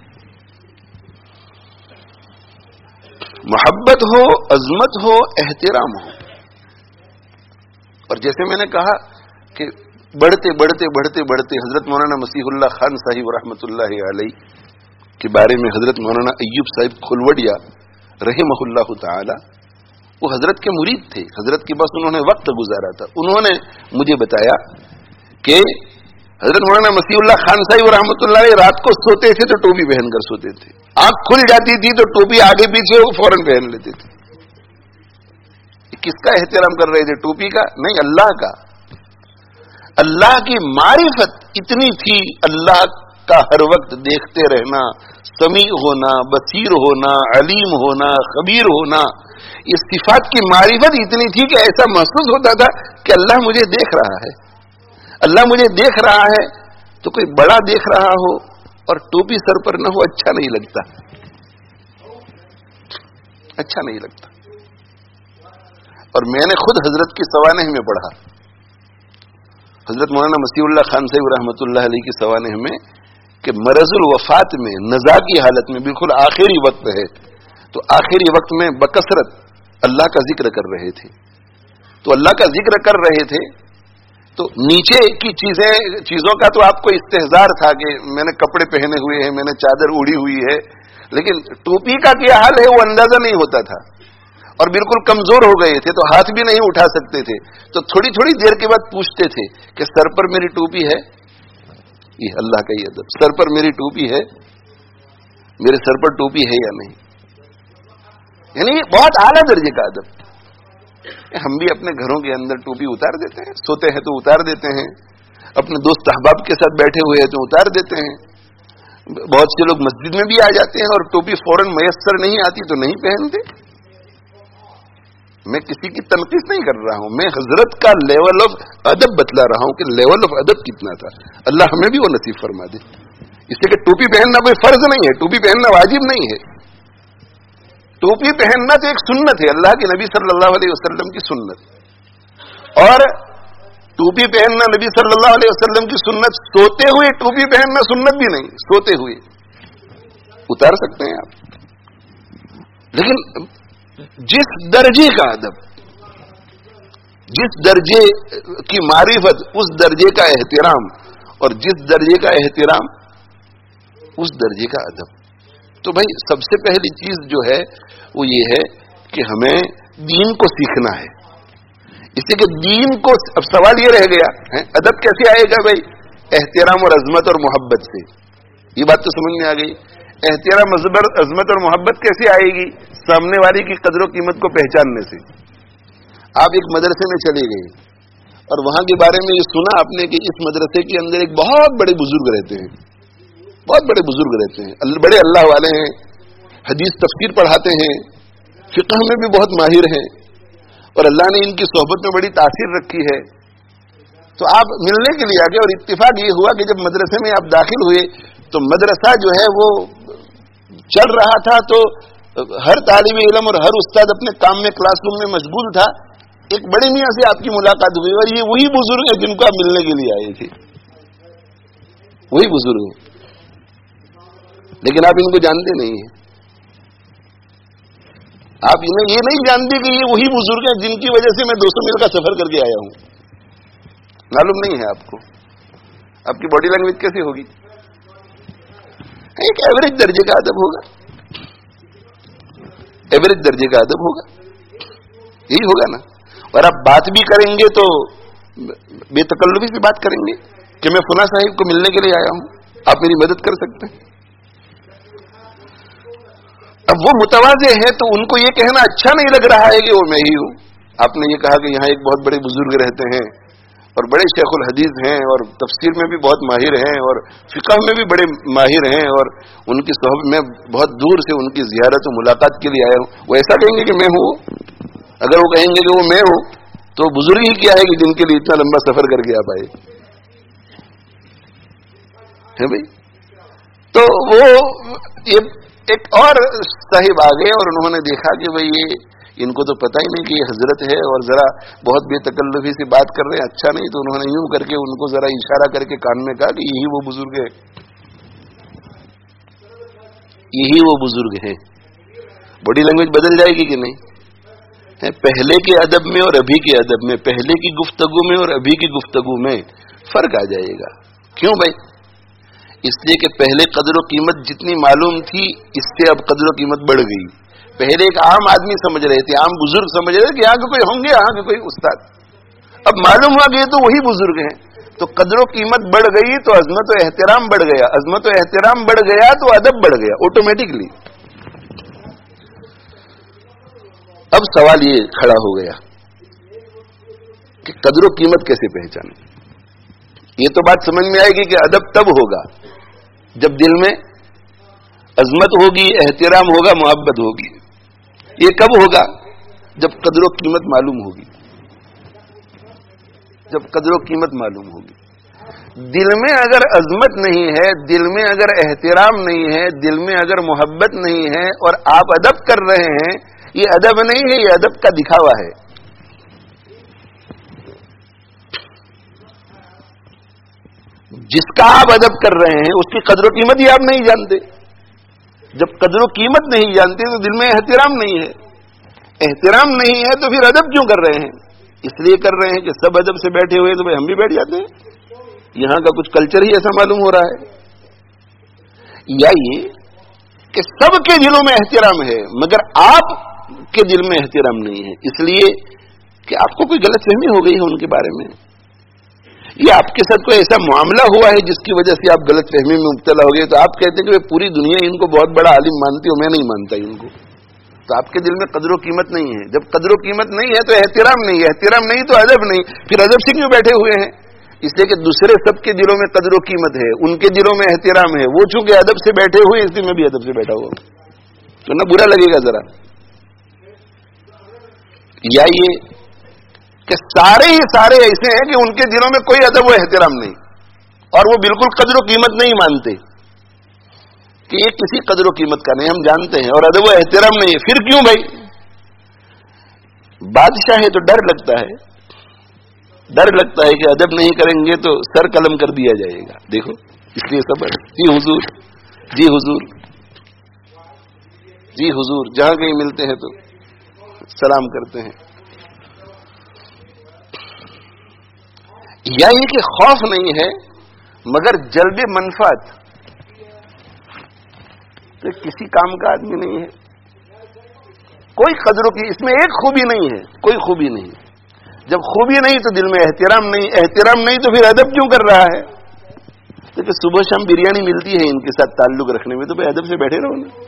मोहब्बत हो, अजमत हो, एहतिराम हो। और जैसे मैंने कहा कि बढ़ते बढ़ते बढ़ते बढ़ते हजरत मौलाना मसीहुल्लाह खान साहिब रहमतुल्लाह अलैह के बारे में हजरत मौलाना अय्यूब साहिब खुलवड़िया रहमहुल्लाह ताला, वो हजरत के मुरीद थे, हजरत के पास उन्होंने वक्त गुजारा था। उन्होंने मुझे बताया कि हजरत मौलाना मसीहुल्लाह खान साहिब रहमतुल्लाह रात को सोते थे तो टोपी पहनकर सोते थे, आंख खुल जाती थी तो टोपी आगे पीछे वो फौरन पहन लेते थे। किसका एहतराम कर रहे थे? टोपी का नहीं, अल्लाह का। अल्लाह की मारिफत इतनी थी, अल्लाह का हर वक्त देखते रहना, समी होना, बसीर होना, अलीम होना, खबीर होना, ये सिफात की मारिफत इतनी थी कि ऐसा महसूस होता था कि अल्लाह मुझे देख रहा है। अल्लाह मुझे देख रहा है तो कोई बड़ा देख रहा हो और टोपी सर पर न हो, अच्छा नहीं लगता, अच्छा नहीं लगता। और मैंने खुद हजरत की सवानेह में पढ़ा, हजरत मौलाना मसीहुल्लाह खान साहिब रहमतुल्लाह अलैह की सवानेह में, कि मरजुल वफात में, नज़ा की हालत में, बिल्कुल आखिरी वक्त है, तो आखिरी वक्त में बकसरत अल्लाह का जिक्र कर रहे थे। तो अल्लाह का जिक्र कर रहे थे तो नीचे की चीजों का तो आपको इस्तेहजार था कि मैंने कपड़े पहने हुए हैं, मैंने चादर उड़ी हुई है, लेकिन टोपी का क्या हाल है वो अंदाजा नहीं होता था। और बिल्कुल कमजोर हो गए थे तो हाथ भी नहीं उठा सकते थे, तो थोड़ी थोड़ी देर के बाद पूछते थे कि सर पर मेरी टोपी है? ये अल्लाह का ही अदब, सर पर मेरी टोपी है, मेरे सर पर टोपी है या नहीं। यानी बहुत आला दर्जे का अदब। हम भी अपने घरों के अंदर टोपी उतार देते हैं, सोते हैं तो उतार देते हैं, अपने दोस्त अहबाब के साथ बैठे हुए हैं तो उतार देते हैं। बहुत से लोग मस्जिद में भी आ जाते हैं और टोपी फौरन मयस्सर नहीं आती तो नहीं पहनते। मैं किसी की तनकीस नहीं कर रहा हूं, मैं हजरत का लेवल ऑफ अदब बतला रहा हूं कि लेवल ऑफ अदब कितना था। अल्लाह हमें भी वो नसीब फरमा दे। इससे कि टोपी पहनना कोई फर्ज नहीं है, टोपी पहनना वाजिब नहीं है। टोपी पहनना तो एक सुन्नत है, अल्लाह के नबी सल्लल्लाहु अलैहि वसल्लम की सुन्नत। और टोपी पहनना नबी सल्लल्लाहु अलैहि वसल्लम की सुन्नत, सोते हुए टोपी पहनना सुन्नत भी नहीं, सोते हुए उतार सकते हैं आप। लेकिन जिस दर्जे का अदब, जिस दर्जे की मारिफत, उस दर्जे का एहतराम, और जिस दर्जे का एहतराम उस दर्जे का अदब। तो भाई सबसे पहली चीज जो है वो ये है कि हमें दीन को सीखना है। इससे कि दीन को, अब सवाल ये रह गया है अदब कैसे आएगा भाई? एहतराम और अजमत और मोहब्बत से। ये बात तो समझ में आ गई। एहतराम, अजमत और मोहब्बत कैसे आएगी? सामने वाले की कदर कीमत को पहचानने से। आप एक मदरसे में चले गए और वहां के बारे में ये सुना आपने कि इस मदरसे के अंदर एक बहुत बड़े बुजुर्ग रहते हैं, बहुत बड़े बुजुर्ग रहते हैं, बड़े अल्लाह वाले हैं, हदीस तफसीर पढ़ाते हैं, फिक़ह में भी बहुत माहिर हैं, और अल्लाह ने इनकी सोहबत में बड़ी तासीर रखी है। तो आप मिलने के लिए आ गए और इत्तिफाक ये हुआ कि जब मदरसे में आप दाखिल हुए तो मदरसा जो है वो चल रहा था, तो हर तालिब इल्म और हर उस्ताद अपने काम में क्लासरूम में मशगूल था। एक बड़े मियां से आपकी मुलाकात हुई और ये वही बुजुर्ग है जिनको आप मिलने के लिए आए थे, वही बुजुर्ग है, लेकिन आप इनको जानते नहीं हैं। आप इन्हें ये नहीं जानते कि ये वही बुजुर्ग है जिनकी वजह से मैं 200 मील का सफर करके आया हूं। मालूम नहीं है आपको। आपकी बॉडी लैंग्वेज कैसी होगी? एक एवरेज दर्जे का अदब होगा, एवरेज दर्जे का अदब होगा, यही होगा ना। और आप बात भी करेंगे तो बेतकल्लुफी से बात करेंगे कि मैं फुला साहिब को मिलने के लिए आया हूं, आप मेरी मदद कर सकते हैं। अब वो मुतवाज़े है तो उनको ये कहना अच्छा नहीं लग रहा है कि वो मैं ही हूं। आपने ये कहा कि यहां एक बहुत बड़े बुजुर्ग रहते हैं और बड़े शेखुल हदीस हैं और तफसीर में भी बहुत माहिर हैं और फिक़ह में भी बड़े माहिर हैं, और उनकी सोहबत में बहुत दूर से उनकी ज़ियारत और मुलाकात के लिए आया हूं। वो ऐसा कहेंगे कि मैं हूं? अगर वो कहेंगे कि वो मैं हूं तो बुजुर्ग ही क्या है कि जिनके लिए इतना लंबा सफर करके आप आए है भाई। तो वो ये एक और साहिब आ गए और उन्होंने देखा कि भाई ये इनको तो पता ही नहीं कि ये हजरत है और जरा बहुत बेतकल्लुफी से बात कर रहे हैं, अच्छा नहीं। तो उन्होंने यूं करके उनको जरा इशारा करके कान में कहा कि यही वो बुजुर्ग है, यही वो बुजुर्ग है। बॉडी लैंग्वेज बदल जाएगी कि नहीं? है पहले के अदब में और अभी के अदब में, पहले की गुफ्तगू में और अभी की गुफ्तगू में فرق آ جائے گا. کیوں بھائی؟ اس لیے کہ پہلے قدر و قیمت جتنی معلوم تھی اس سے اب قدر و قیمت بڑھ گئی. پہلے ایک عام آدمی سمجھ رہے تھے, عام بزرگ سمجھ رہے تھے کہ یہاں کے کوئی ہوں گے, یہاں کے کوئی استاد. اب معلوم ہوا کہ یہ تو وہی بزرگ ہیں, تو قدر و قیمت بڑھ گئی تو عظمت و احترام بڑھ گیا, عظمت و احترام بڑھ گیا تو ادب بڑھ گیا آٹومیٹکلی. اب سوال یہ کھڑا ہو گیا کہ قدر و قیمت کیسے پہچانے. یہ تو بات سمجھ میں آئے گی کہ ادب تب ہوگا جب دل میں عظمت ہوگی, احترام ہوگا, محبت ہوگی. یہ کب ہوگا؟ جب قدر و قیمت معلوم ہوگی. جب قدر و قیمت معلوم ہوگی. دل میں اگر عظمت نہیں ہے, دل میں اگر احترام نہیں ہے, دل میں اگر محبت نہیں ہے اور آپ ادب کر رہے ہیں, یہ ادب نہیں ہے, یہ ادب کا دکھاوا ہے. جس کا آپ ادب کر رہے ہیں اس کی قدر و قیمت ہی آپ نہیں جانتے. جب قدر و قیمت نہیں جانتے تو دل میں احترام نہیں ہے. احترام نہیں ہے تو پھر ادب کیوں کر رہے ہیں؟ اس لیے کر رہے ہیں کہ سب ادب سے بیٹھے ہوئے تو بھائی ہم بھی بیٹھ جاتے ہیں. یہاں کا کچھ کلچر ہی ایسا معلوم ہو رہا ہے. یا یہ کہ سب کے دلوں میں احترام ہے مگر آپ کے دل میں احترام نہیں ہے, اس لیے کہ آپ کو کوئی غلط فہمی ہو گئی ہے ان کے بارے میں, یا آپ کے ساتھ کوئی ایسا معاملہ ہوا ہے جس کی وجہ سے آپ غلط فہمی میں مبتلا ہو گئے. تو آپ کہتے ہیں کہ پوری دنیا ان کو بہت بڑا عالم مانتی ہو, میں نہیں مانتا ان کو. تو آپ کے دل میں قدر و قیمت نہیں ہے. جب قدر و قیمت نہیں ہے تو احترام نہیں ہے, احترام نہیں تو ادب نہیں. پھر ادب سے کیوں بیٹھے ہوئے ہیں؟ اس لیے کہ دوسرے سب کے دلوں میں قدر و قیمت ہے, ان کے دلوں میں احترام ہے. وہ چونکہ ادب سے بیٹھے ہوئے اس لیے میں بھی ادب سے بیٹھا ہوا ہوں. تو نہ برا لگے گا ذرا. یا یہ کہ سارے ہی سارے ایسے ہیں کہ ان کے دلوں میں کوئی ادب و احترام نہیں اور وہ بالکل قدر و قیمت نہیں مانتے کہ یہ کسی قدر و قیمت کا نہیں, ہم جانتے ہیں, اور ادب و احترام نہیں ہے. پھر کیوں بھائی؟ بادشاہ ہے تو ڈر لگتا ہے, ڈر لگتا ہے کہ ادب نہیں کریں گے تو سر قلم کر دیا جائے گا. دیکھو اس لیے صبر. جی حضور, جی حضور, جی حضور, جہاں کہیں ملتے ہیں تو سلام کرتے ہیں. یا یہ کہ خوف نہیں ہے مگر جلب منفعت, تو کسی کام کا آدمی نہیں ہے. کوئی قدر کی اس میں ایک خوبی نہیں ہے, کوئی خوبی نہیں. جب خوبی نہیں تو دل میں احترام نہیں, احترام نہیں تو پھر ادب کیوں کر رہا ہے؟ تو کہ صبح شام بریانی ملتی ہے ان کے ساتھ تعلق رکھنے میں, تو بھائی ادب سے بیٹھے رہو نا.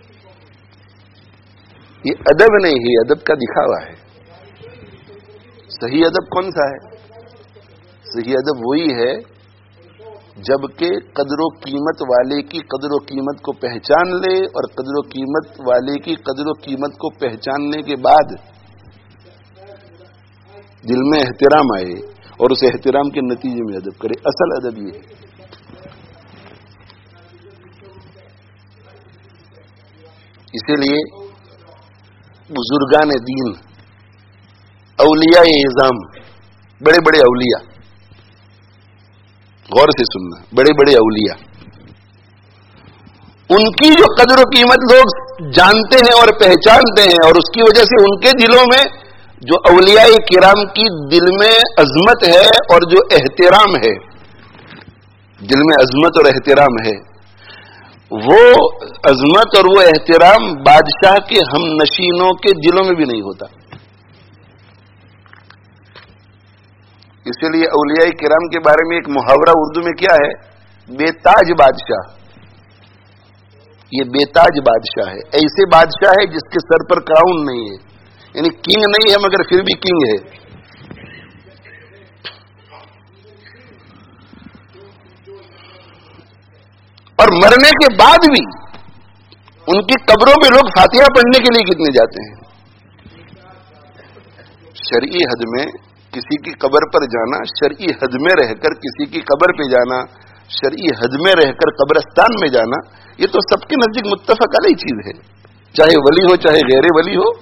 یہ ادب نہیں ہے, ادب کا دکھاوا ہے. صحیح ادب کون سا ہے؟ صحیح ادب وہی ہے جبکہ قدر و قیمت والے کی قدر و قیمت کو پہچان لے, اور قدر و قیمت والے کی قدر و قیمت کو پہچاننے کے بعد دل میں احترام آئے اور اس احترام کے نتیجے میں ادب کرے. اصل ادب یہ ہے. اسی لیے بزرگان دین, اولیاء اعظام, بڑے بڑے اولیاء, غور سے سننا, بڑے بڑے اولیاء, ان کی جو قدر و قیمت لوگ جانتے ہیں اور پہچانتے ہیں, اور اس کی وجہ سے ان کے دلوں میں جو اولیاء کرام کی دل میں عظمت ہے اور جو احترام ہے, دل میں عظمت اور احترام ہے, وہ عظمت اور وہ احترام بادشاہ کے ہم نشینوں کے دلوں میں بھی نہیں ہوتا. اسی لیے اولیاء کرام کے بارے میں ایک محاورہ اردو میں کیا ہے؟ بے تاج بادشاہ. یہ بے تاج بادشاہ ہے, ایسے بادشاہ ہے جس کے سر پر کراؤن نہیں ہے, یعنی کنگ نہیں ہے مگر پھر بھی کنگ ہے. اور مرنے کے بعد بھی ان کی قبروں میں لوگ فاتحہ پڑھنے کے لیے کتنے جاتے ہیں. شرعی حد میں کسی کی قبر پر جانا, شرعی حد میں رہ کر کسی کی قبر پہ جانا, شرعی حد میں رہ کر قبرستان میں جانا, یہ تو سب کے نزدیک متفق علیہ چیز ہے, چاہے ولی ہو چاہے غیر ولی ہو.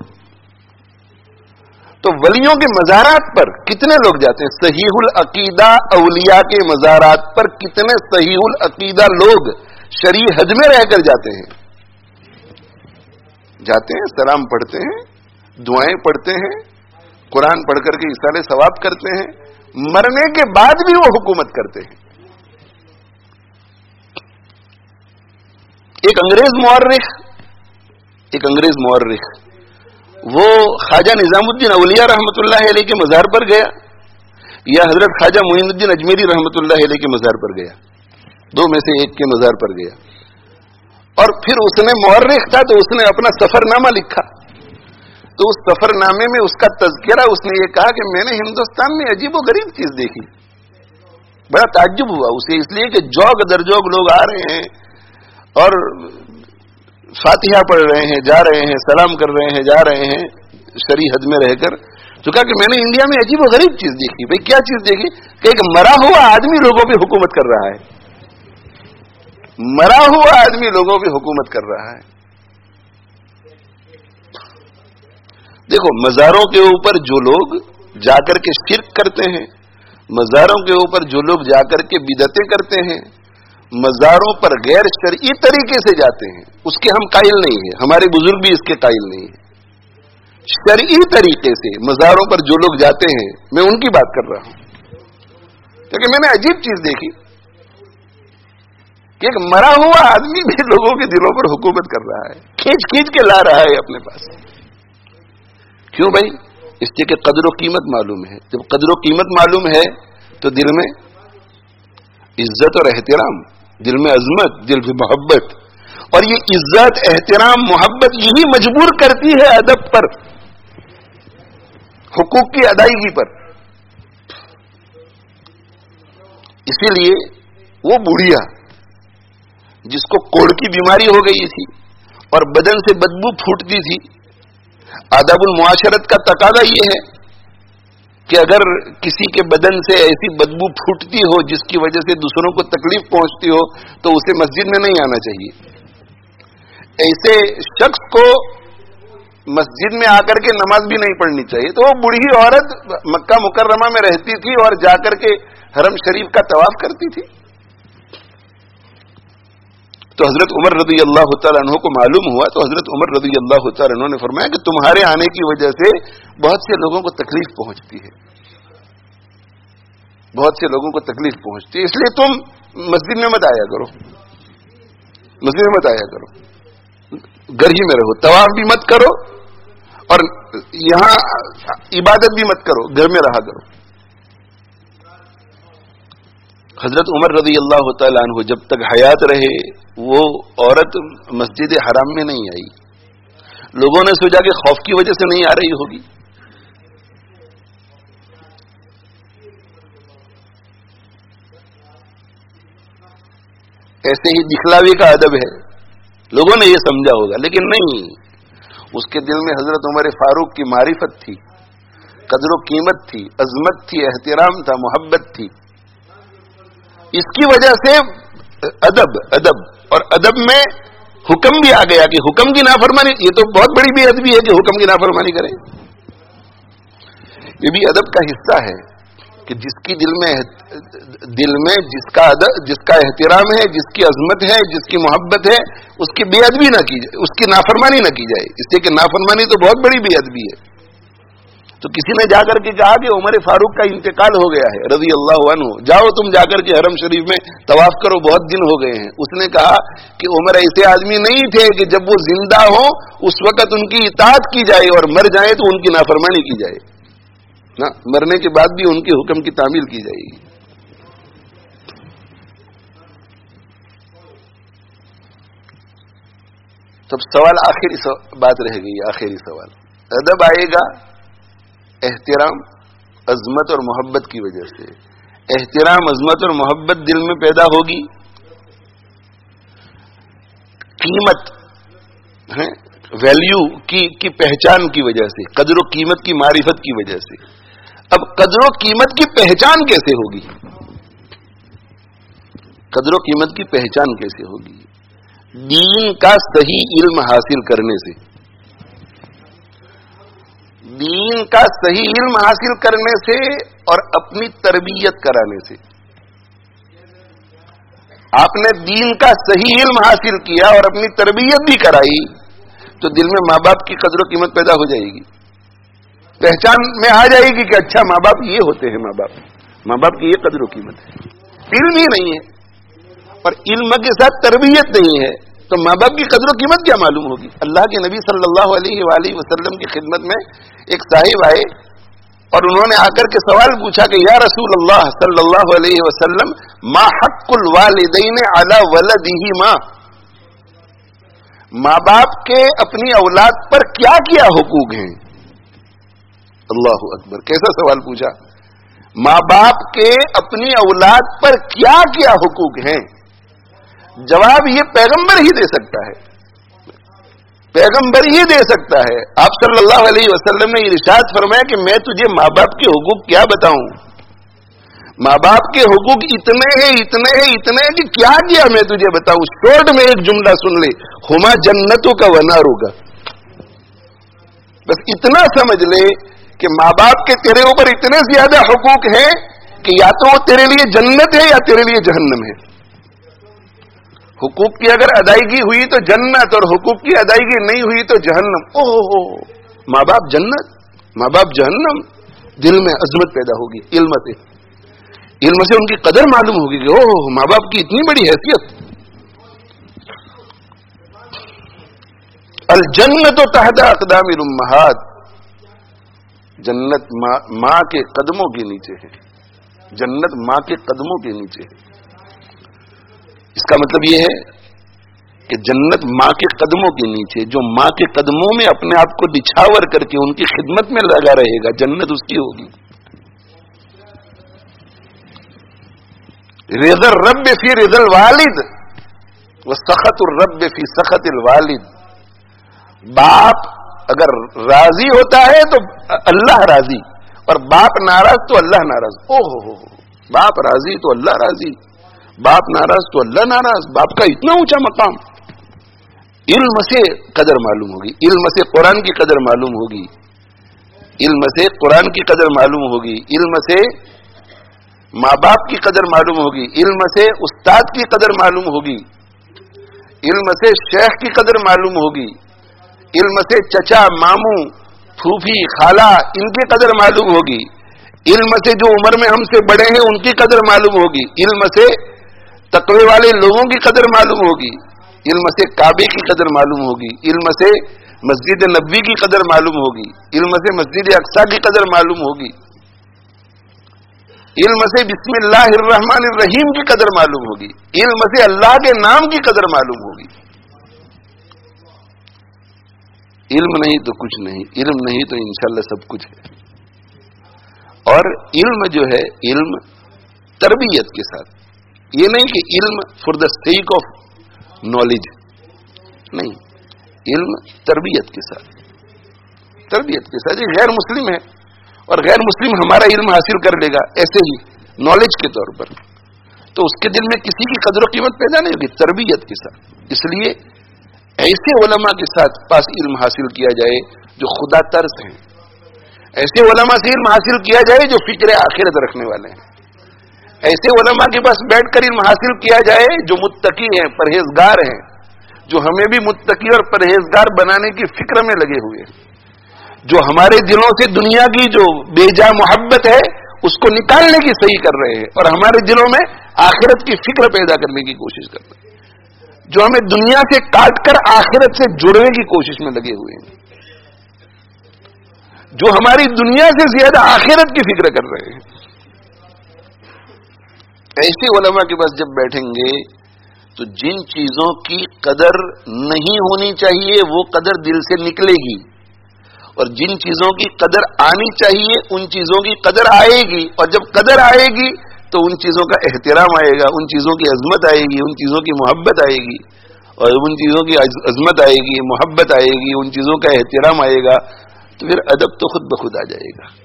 تو ولیوں کے مزارات پر کتنے لوگ جاتے ہیں؟ صحیح العقیدہ اولیاء کے مزارات پر کتنے صحیح العقیدہ لوگ شرعی حد میں رہ کر جاتے ہیں, جاتے ہیں, سلام پڑھتے ہیں, دعائیں پڑھتے ہیں, قرآن پڑھ کر کے ایصال ثواب کرتے ہیں، مرنے کے بعد بھی وہ حکومت کرتے ہیں. ایک انگریز مورخ وہ خواجہ نظام الدین اولیاء رحمۃ اللہ علیہ کے مزار پر گیا یا حضرت خواجہ معین الدین اجمیری رحمۃ اللہ علیہ کے مزار پر گیا، دو میں سے ایک کے مزار پر گیا، اور پھر اس نے مورخ تھا تو اس نے اپنا سفر نامہ لکھا. تو اس سفر نامے میں اس کا تذکرہ اس نے یہ کہا کہ میں نے ہندوستان میں عجیب و غریب چیز دیکھی. بڑا تعجب ہوا اسے، اس لیے کہ جوگ در جوگ لوگ آ رہے ہیں اور فاتحہ پڑھ رہے ہیں، جا رہے ہیں، سلام کر رہے ہیں، جا رہے ہیں شرعی حد میں رہ کر. تو کہا کہ میں نے انڈیا میں عجیب و غریب چیز دیکھی. بھئی کیا چیز دیکھی؟ کہ ایک مرا ہوا آدمی لوگوں پہ حکومت کر رہا ہے. مرا ہوا آدمی لوگوں پہ حکومت کر رہا ہے. دیکھو، مزاروں کے اوپر جو لوگ جا کر کے شرک کرتے ہیں، مزاروں کے اوپر جو لوگ جا کر کے بدعتیں کرتے ہیں، مزاروں پر غیر شرعی طریقے سے جاتے ہیں، اس کے ہم قائل نہیں ہیں، ہمارے بزرگ بھی اس کے قائل نہیں ہیں. شرعی طریقے سے مزاروں پر جو لوگ جاتے ہیں، میں ان کی بات کر رہا ہوں. کیونکہ میں نے عجیب چیز دیکھی کہ ایک مرا ہوا آدمی بھی لوگوں کے دلوں پر حکومت کر رہا ہے، کھینچ کھینچ کے لا رہا ہے اپنے پاس. کیوں بھائی؟ اس لیے کہ قدر و قیمت معلوم ہے. جب قدر و قیمت معلوم ہے تو دل میں عزت اور احترام، دل میں عظمت، دل میں محبت، اور یہ عزت، احترام، محبت یہی مجبور کرتی ہے ادب پر، حقوق کی ادائیگی پر. اسی لیے وہ بوڑھیا جس کو کوڑ کی بیماری ہو گئی تھی اور بدن سے بدبو پھوٹتی تھی، آداب المعاشرت کا تقاضا یہ ہے کہ اگر کسی کے بدن سے ایسی بدبو پھوٹتی ہو جس کی وجہ سے دوسروں کو تکلیف پہنچتی ہو تو اسے مسجد میں نہیں آنا چاہیے. ایسے شخص کو مسجد میں آ کر کے نماز بھی نہیں پڑھنی چاہیے. تو وہ بوڑھی عورت مکہ مکرمہ میں رہتی تھی اور جا کر کے حرم شریف کا طواف کرتی تھی. تو حضرت عمر رضی اللہ تعالیٰ عنہ کو معلوم ہوا تو حضرت عمر رضی اللہ تعالیٰ عنہ نے فرمایا کہ تمہارے آنے کی وجہ سے بہت سے لوگوں کو تکلیف پہنچتی ہے، بہت سے لوگوں کو تکلیف پہنچتی ہے، اس لیے تم مسجد میں مت آیا کرو، مسجد میں مت آیا کرو، گھر ہی میں رہو، طواف بھی مت کرو اور یہاں عبادت بھی مت کرو، گھر میں رہا کرو. حضرت عمر رضی اللہ تعالیٰ عنہ جب تک حیات رہے وہ عورت مسجد حرام میں نہیں آئی. لوگوں نے سوچا کہ خوف کی وجہ سے نہیں آ رہی ہوگی. ایسے ہی دکھلاوی کا ادب ہے، لوگوں نے یہ سمجھا ہوگا، لیکن نہیں. اس کے دل میں حضرت عمر فاروق کی معرفت تھی، قدر و قیمت تھی، عظمت تھی، احترام تھا، محبت تھی. اس کی وجہ سے ادب اور ادب میں حکم بھی آ گیا کہ حکم کی نافرمانی، یہ تو بہت بڑی بے ادبی ہے کہ حکم کی نافرمانی کریں. یہ بھی ادب کا حصہ ہے کہ جس کی دل میں جس کا احترام ہے، جس کی عظمت ہے، جس کی محبت ہے، اس کی بے ادبی نہ کی جائے، اس کی نافرمانی نہ کی جائے. اس لیے کہ نافرمانی تو بہت بڑی بے ادبی ہے. تو کسی نے جا کر کے کہا کہ عمر فاروق کا انتقال ہو گیا ہے رضی اللہ عنہ، جاؤ تم جا کر کے حرم شریف میں طواف کرو، بہت دن ہو گئے ہیں. اس نے کہا کہ عمر ایسے آدمی نہیں تھے کہ جب وہ زندہ ہوں اس وقت ان کی اطاعت کی جائے اور مر جائیں تو ان کی نافرمانی کی جائے. نہ، مرنے کے بعد بھی ان کے حکم کی تعمیل کی جائے گی. تب سوال آخری بات رہ گئی، آخری سوال. ادب آئے گا احترام، عظمت اور محبت کی وجہ سے. احترام، عظمت اور محبت دل میں پیدا ہوگی، قیمت ویلیو کی پہچان کی وجہ سے، قدر و قیمت کی معرفت کی وجہ سے. اب قدر و قیمت کی پہچان کیسے ہوگی؟ قدر و قیمت کی پہچان کیسے ہوگی؟ دین کا صحیح علم حاصل کرنے سے. دین کا صحیح علم حاصل کرنے سے اور اپنی تربیت کرانے سے. آپ نے دین کا صحیح علم حاصل کیا اور اپنی تربیت بھی کرائی تو دل میں ماں باپ کی قدر و قیمت پیدا ہو جائے گی، پہچان میں آ جائے گی کہ اچھا ماں باپ یہ ہوتے ہیں، ماں باپ کی یہ قدر و قیمت ہے. علم ہی نہیں ہے اور علم کے ساتھ تربیت نہیں ہے تو ماں باپ کی قدر و قیمت کیا معلوم ہوگی؟ اللہ کے نبی صلی اللہ علیہ وآلہ وسلم کی خدمت میں ایک صاحب آئے اور انہوں نے آ کر کے سوال پوچھا کہ یا رسول اللہ صلی اللہ علیہ وسلم، ما حق الوالدین علی ولدہما، ماں باپ کے اپنی اولاد پر کیا کیا حقوق ہیں؟ اللہ اکبر، کیسا سوال پوچھا! ماں باپ کے اپنی اولاد پر کیا کیا حقوق ہیں؟ جواب یہ پیغمبر ہی دے سکتا ہے، پیغمبر ہی دے سکتا ہے. آپ صلی اللہ علیہ وسلم نے ارشاد فرمایا کہ میں تجھے ماں باپ کے حقوق کیا بتاؤں؟ ماں باپ کے حقوق اتنے ہیں کہ کیا کیا میں تجھے بتاؤں. شورٹ میں ایک جملہ سن لے، ہما جنتوں کا ونار ہوگا. بس اتنا سمجھ لے کہ ماں باپ کے تیرے اوپر اتنے زیادہ حقوق ہیں کہ یا تو وہ تیرے لیے جنت ہے یا تیرے لیے جہنم ہے. حقوق کی اگر ادائیگی ہوئی تو جنت اور حقوق کی ادائیگی نہیں ہوئی تو جہنم. اوہ، ماں باپ جنت، ماں باپ جہنم. دل میں عظمت پیدا ہوگی، علم سے ان کی قدر معلوم ہوگی کہ اوہ ماں باپ کی اتنی بڑی حیثیت. الجنت تحت اقدام الامہات، جنت ماں کے قدموں کے نیچے ہے، جنت ماں کے قدموں کے نیچے ہے. اس کا مطلب یہ ہے کہ جنت ماں کے قدموں کے نیچے، جو ماں کے قدموں میں اپنے آپ کو نچھاور کر کے ان کی خدمت میں لگا رہے گا جنت اس کی ہوگی. رضا الرب فی رضا الوالد وسخط الرب فی سخط الوالد. باپ اگر راضی ہوتا ہے تو اللہ راضی، اور باپ ناراض تو اللہ ناراض. اوہ، باپ راضی تو اللہ راضی، باپ ناراض تو اللہ ناراض. باپ کا اتنا اونچا مقام. علم سے قدر معلوم ہوگی، علم سے قرآن کی قدر معلوم ہوگی، علم سے قرآن کی قدر معلوم ہوگی، علم سے ماں باپ کی قدر معلوم ہوگی، علم سے استاد کی قدر معلوم ہوگی، علم سے شیخ کی قدر معلوم ہوگی، علم سے چچا، ماموں، پھوپھی، خالہ ان کی قدر معلوم ہوگی، علم سے جو عمر میں ہم سے بڑے ہیں ان کی قدر معلوم ہوگی، علم سے تقوی والے لوگوں کی قدر معلوم ہوگی، علم سے کعبے کی قدر معلوم ہوگی، علم سے مسجد نبوی کی قدر معلوم ہوگی، علم سے مسجد اقصی کی قدر معلوم ہوگی، علم سے بسم اللہ الرحمن الرحیم کی قدر معلوم ہوگی، علم سے اللہ کے نام کی قدر معلوم ہوگی. علم نہیں تو کچھ نہیں، علم نہیں تو انشاءاللہ سب کچھ ہے. اور علم جو ہے، علم تربیت کے ساتھ، یہ نہیں کہ علم for the sake of knowledge, نہیں، علم تربیت کے ساتھ، تربیت کے ساتھ. یہ غیر مسلم ہے اور غیر مسلم ہمارا علم حاصل کر لے گا ایسے ہی نالج کے طور پر، تو اس کے دل میں کسی کی قدر و قیمت پیدا نہیں ہوگی. تربیت کے ساتھ، اس لیے ایسے علماء کے ساتھ پاس علم حاصل کیا جائے جو خدا ترس ہیں، ایسے علماء سے علم حاصل کیا جائے جو فکر آخرت رکھنے والے ہیں، ایسے علماء کے پاس بیٹھ کر علم حاصل کیا جائے جو متقی ہیں، پرہیزگار ہیں، جو ہمیں بھی متقی اور پرہیزگار بنانے کی فکر میں لگے ہوئے ہیں، جو ہمارے دلوں سے دنیا کی جو بے جا محبت ہے اس کو نکالنے کی صحیح کر رہے ہیں اور ہمارے دلوں میں آخرت کی فکر پیدا کرنے کی کوشش کر رہے ہیں، جو ہمیں دنیا سے کاٹ کر آخرت سے جڑنے کی کوشش میں لگے ہوئے ہیں، جو ہماری دنیا سے زیادہ آخرت کی فکر کر رہے ہیں. ایسے علماء کے پاس جب بیٹھیں گے تو جن چیزوں کی قدر نہیں ہونی چاہیے وہ قدر دل سے نکلے گی، اور جن چیزوں کی قدر آنی چاہیے ان چیزوں کی قدر آئے گی، اور جب قدر آئے گی تو ان چیزوں کا احترام آئے گا، ان چیزوں کی عظمت آئے گی، ان چیزوں کی محبت آئے گی، اور ان چیزوں کی عظمت آئے گی، محبت آئے گی، ان چیزوں کا احترام آئے گا، تو پھر ادب تو خود بخود آ جائے گا.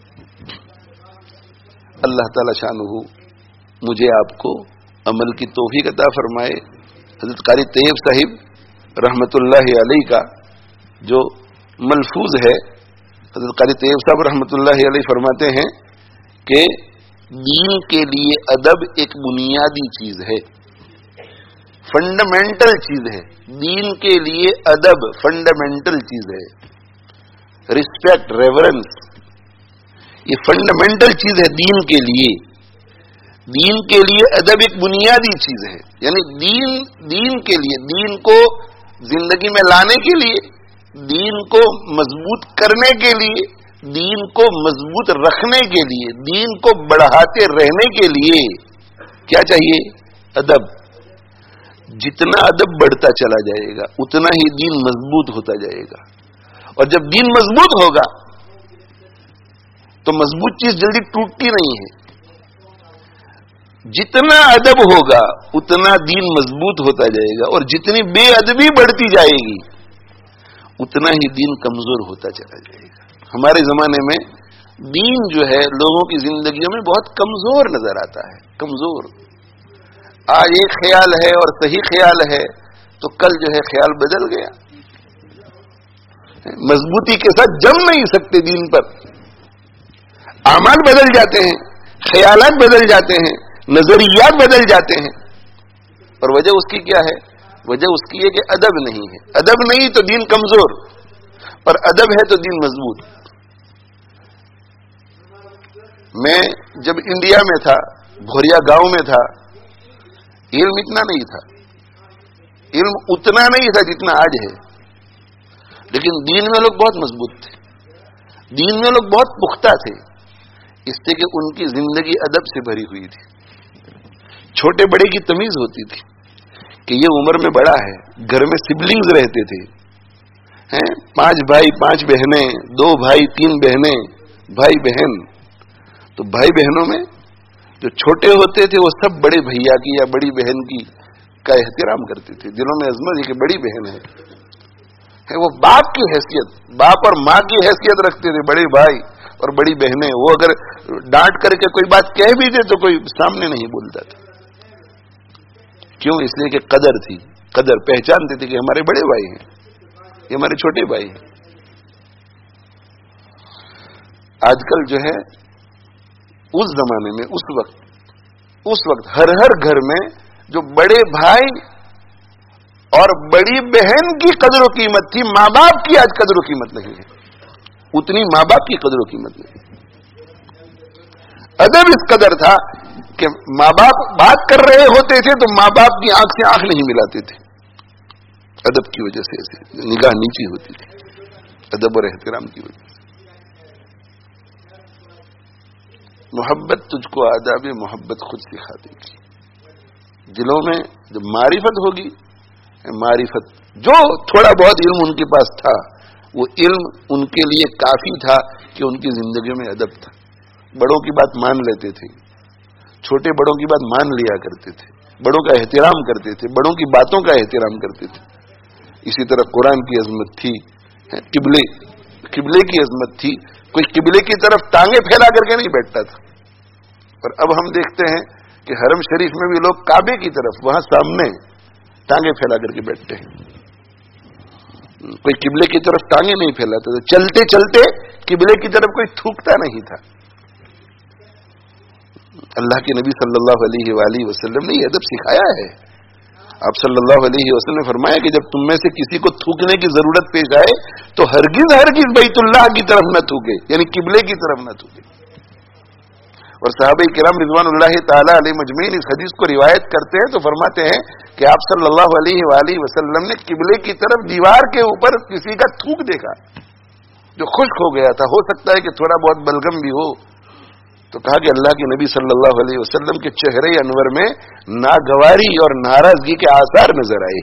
اللہ تعالی شانہ مجھے آپ کو عمل کی توفیق عطا فرمائے. حضرت قاری طیب صاحب رحمت اللہ علیہ کا جو ملفوظ ہے، حضرت قاری طیب صاحب رحمت اللہ علیہ فرماتے ہیں کہ دین کے لیے ادب ایک بنیادی چیز ہے، فنڈامنٹل چیز ہے. دین کے لیے ادب فنڈامنٹل چیز ہے. رسپیکٹ، ریورنس، یہ فنڈامنٹل چیز ہے دین کے لیے. دین کے لیے ادب ایک بنیادی چیز ہے. یعنی دین کے لیے، دین کو زندگی میں لانے کے لیے، دین کو مضبوط کرنے کے لیے، دین کو مضبوط رکھنے کے لیے، دین کو بڑھاتے رہنے کے لیے کیا چاہیے؟ ادب. جتنا ادب بڑھتا چلا جائے گا اتنا ہی دین مضبوط ہوتا جائے گا. اور جب دین مضبوط ہوگا تو مضبوط چیز جلدی ٹوٹتی نہیں ہے. جتنا ادب ہوگا اتنا دین مضبوط ہوتا جائے گا، اور جتنی بے ادبی بڑھتی جائے گی اتنا ہی دین کمزور ہوتا چلا جائے گا. ہمارے زمانے میں دین جو ہے لوگوں کی زندگیوں میں بہت کمزور نظر آتا ہے. کمزور. آج ایک خیال ہے اور صحیح خیال ہے تو کل جو ہے خیال بدل گیا. مضبوطی کے ساتھ جم نہیں سکتے دین پر. اعمال بدل جاتے ہیں، خیالات بدل جاتے ہیں، نظریات بدل جاتے ہیں. اور وجہ اس کی کیا ہے؟ وجہ اس کی ہے کہ ادب نہیں ہے. ادب نہیں تو دین کمزور، اور ادب ہے تو دین مضبوط. میں جب انڈیا میں تھا، بھوریا گاؤں میں تھا، علم اتنا نہیں تھا، علم اتنا نہیں تھا جتنا آج ہے. لیکن دین میں لوگ بہت مضبوط تھے، دین میں لوگ بہت پختہ تھے، اس لیے کہ ان کی زندگی ادب سے بھری ہوئی تھی. چھوٹے بڑے کی تمیز ہوتی تھی کہ یہ عمر میں بڑا ہے. گھر میں سبلنگز رہتے تھے، 5 بھائی 5 بہنیں، 2 بھائی 3 بہنیں، بھائی بہن. تو بھائی بہنوں میں جو چھوٹے ہوتے تھے وہ سب بڑے بھیا کی یا بڑی بہن کی کا احترام کرتے تھے. دلوں میں عظمت ہے کہ بڑی بہن ہے. وہ باپ کی حیثیت، باپ اور ماں کی حیثیت رکھتے تھے بڑے بھائی اور بڑی بہنیں. وہ اگر ڈانٹ کر کے کوئی بات کہہ بھی دے تو کوئی سامنے نہیں بولتا تھا. کیوں؟ اس لیے کہ قدر تھی. قدر پہچانتے تھے کہ ہمارے بڑے بھائی ہیں، یہ ہمارے چھوٹے بھائی ہیں. آج کل جو ہے اس زمانے میں اس وقت ہر گھر میں جو بڑے بھائی اور بڑی بہن کی قدر و قیمت تھی، ماں باپ کی آج قدر و قیمت نہیں ہے. اتنی ماں باپ کی قدر و قیمت نہیں. ادب اس قدر تھا کہ ماں باپ بات کر رہے ہوتے تھے تو ماں باپ کی آنکھ سے آنکھ نہیں ملاتے تھے. ادب کی وجہ سے ایسے نگاہ نیچی ہوتی تھی، ادب اور احترام کی وجہ سے. محبت تجھ کو آداب محبت خود سکھا دے گی. دلوں میں جب معرفت ہوگی، معرفت جو تھوڑا بہت علم ان کے پاس تھا وہ علم ان کے لیے کافی تھا کہ ان کی زندگیوں میں ادب تھا. بڑوں کی بات مان لیتے تھے، چھوٹے بڑوں کی بات مان لیا کرتے تھے، بڑوں کا احترام کرتے تھے، بڑوں کی باتوں کا احترام کرتے تھے. اسی طرح قرآن کی عظمت تھی، قبلے کی عظمت تھی. کوئی قبلے کی طرف ٹانگیں پھیلا کر کے نہیں بیٹھتا تھا. اور اب ہم دیکھتے ہیں کہ حرم شریف میں بھی لوگ کعبے کی طرف وہاں سامنے ٹانگیں پھیلا کر کے بیٹھتے ہیں. کوئی قبلے کی طرف ٹانگیں نہیں پھیلاتا تھا. چلتے چلتے قبلے کی طرف کوئی تھوکتا نہیں تھا. اللہ کے نبی صلی اللہ علیہ وآلہ وسلم نے یہ ادب سکھایا ہے. آپ صلی اللہ علیہ وسلم نے فرمایا کہ جب تم میں سے کسی کو تھوکنے کی ضرورت پیش آئے تو ہرگز بیت اللہ کی طرف نہ تھوکے، یعنی قبلے کی طرف نہ تھوکے. اور صحابہ کرام رضوان اللہ تعالی علیہ مجمعین اس حدیث کو روایت کرتے ہیں تو فرماتے ہیں کہ آپ صلی اللہ علیہ وآلہ وسلم نے قبلے کی طرف دیوار کے اوپر کسی کا تھوک دیکھا جو خشک ہو گیا تھا. ہو سکتا ہے کہ تھوڑا بہت بلغم بھی ہو. تو کہا کہ اللہ کے نبی صلی اللہ علیہ وسلم کے چہرے انور میں ناگواری اور ناراضگی کے آثار نظر آئے،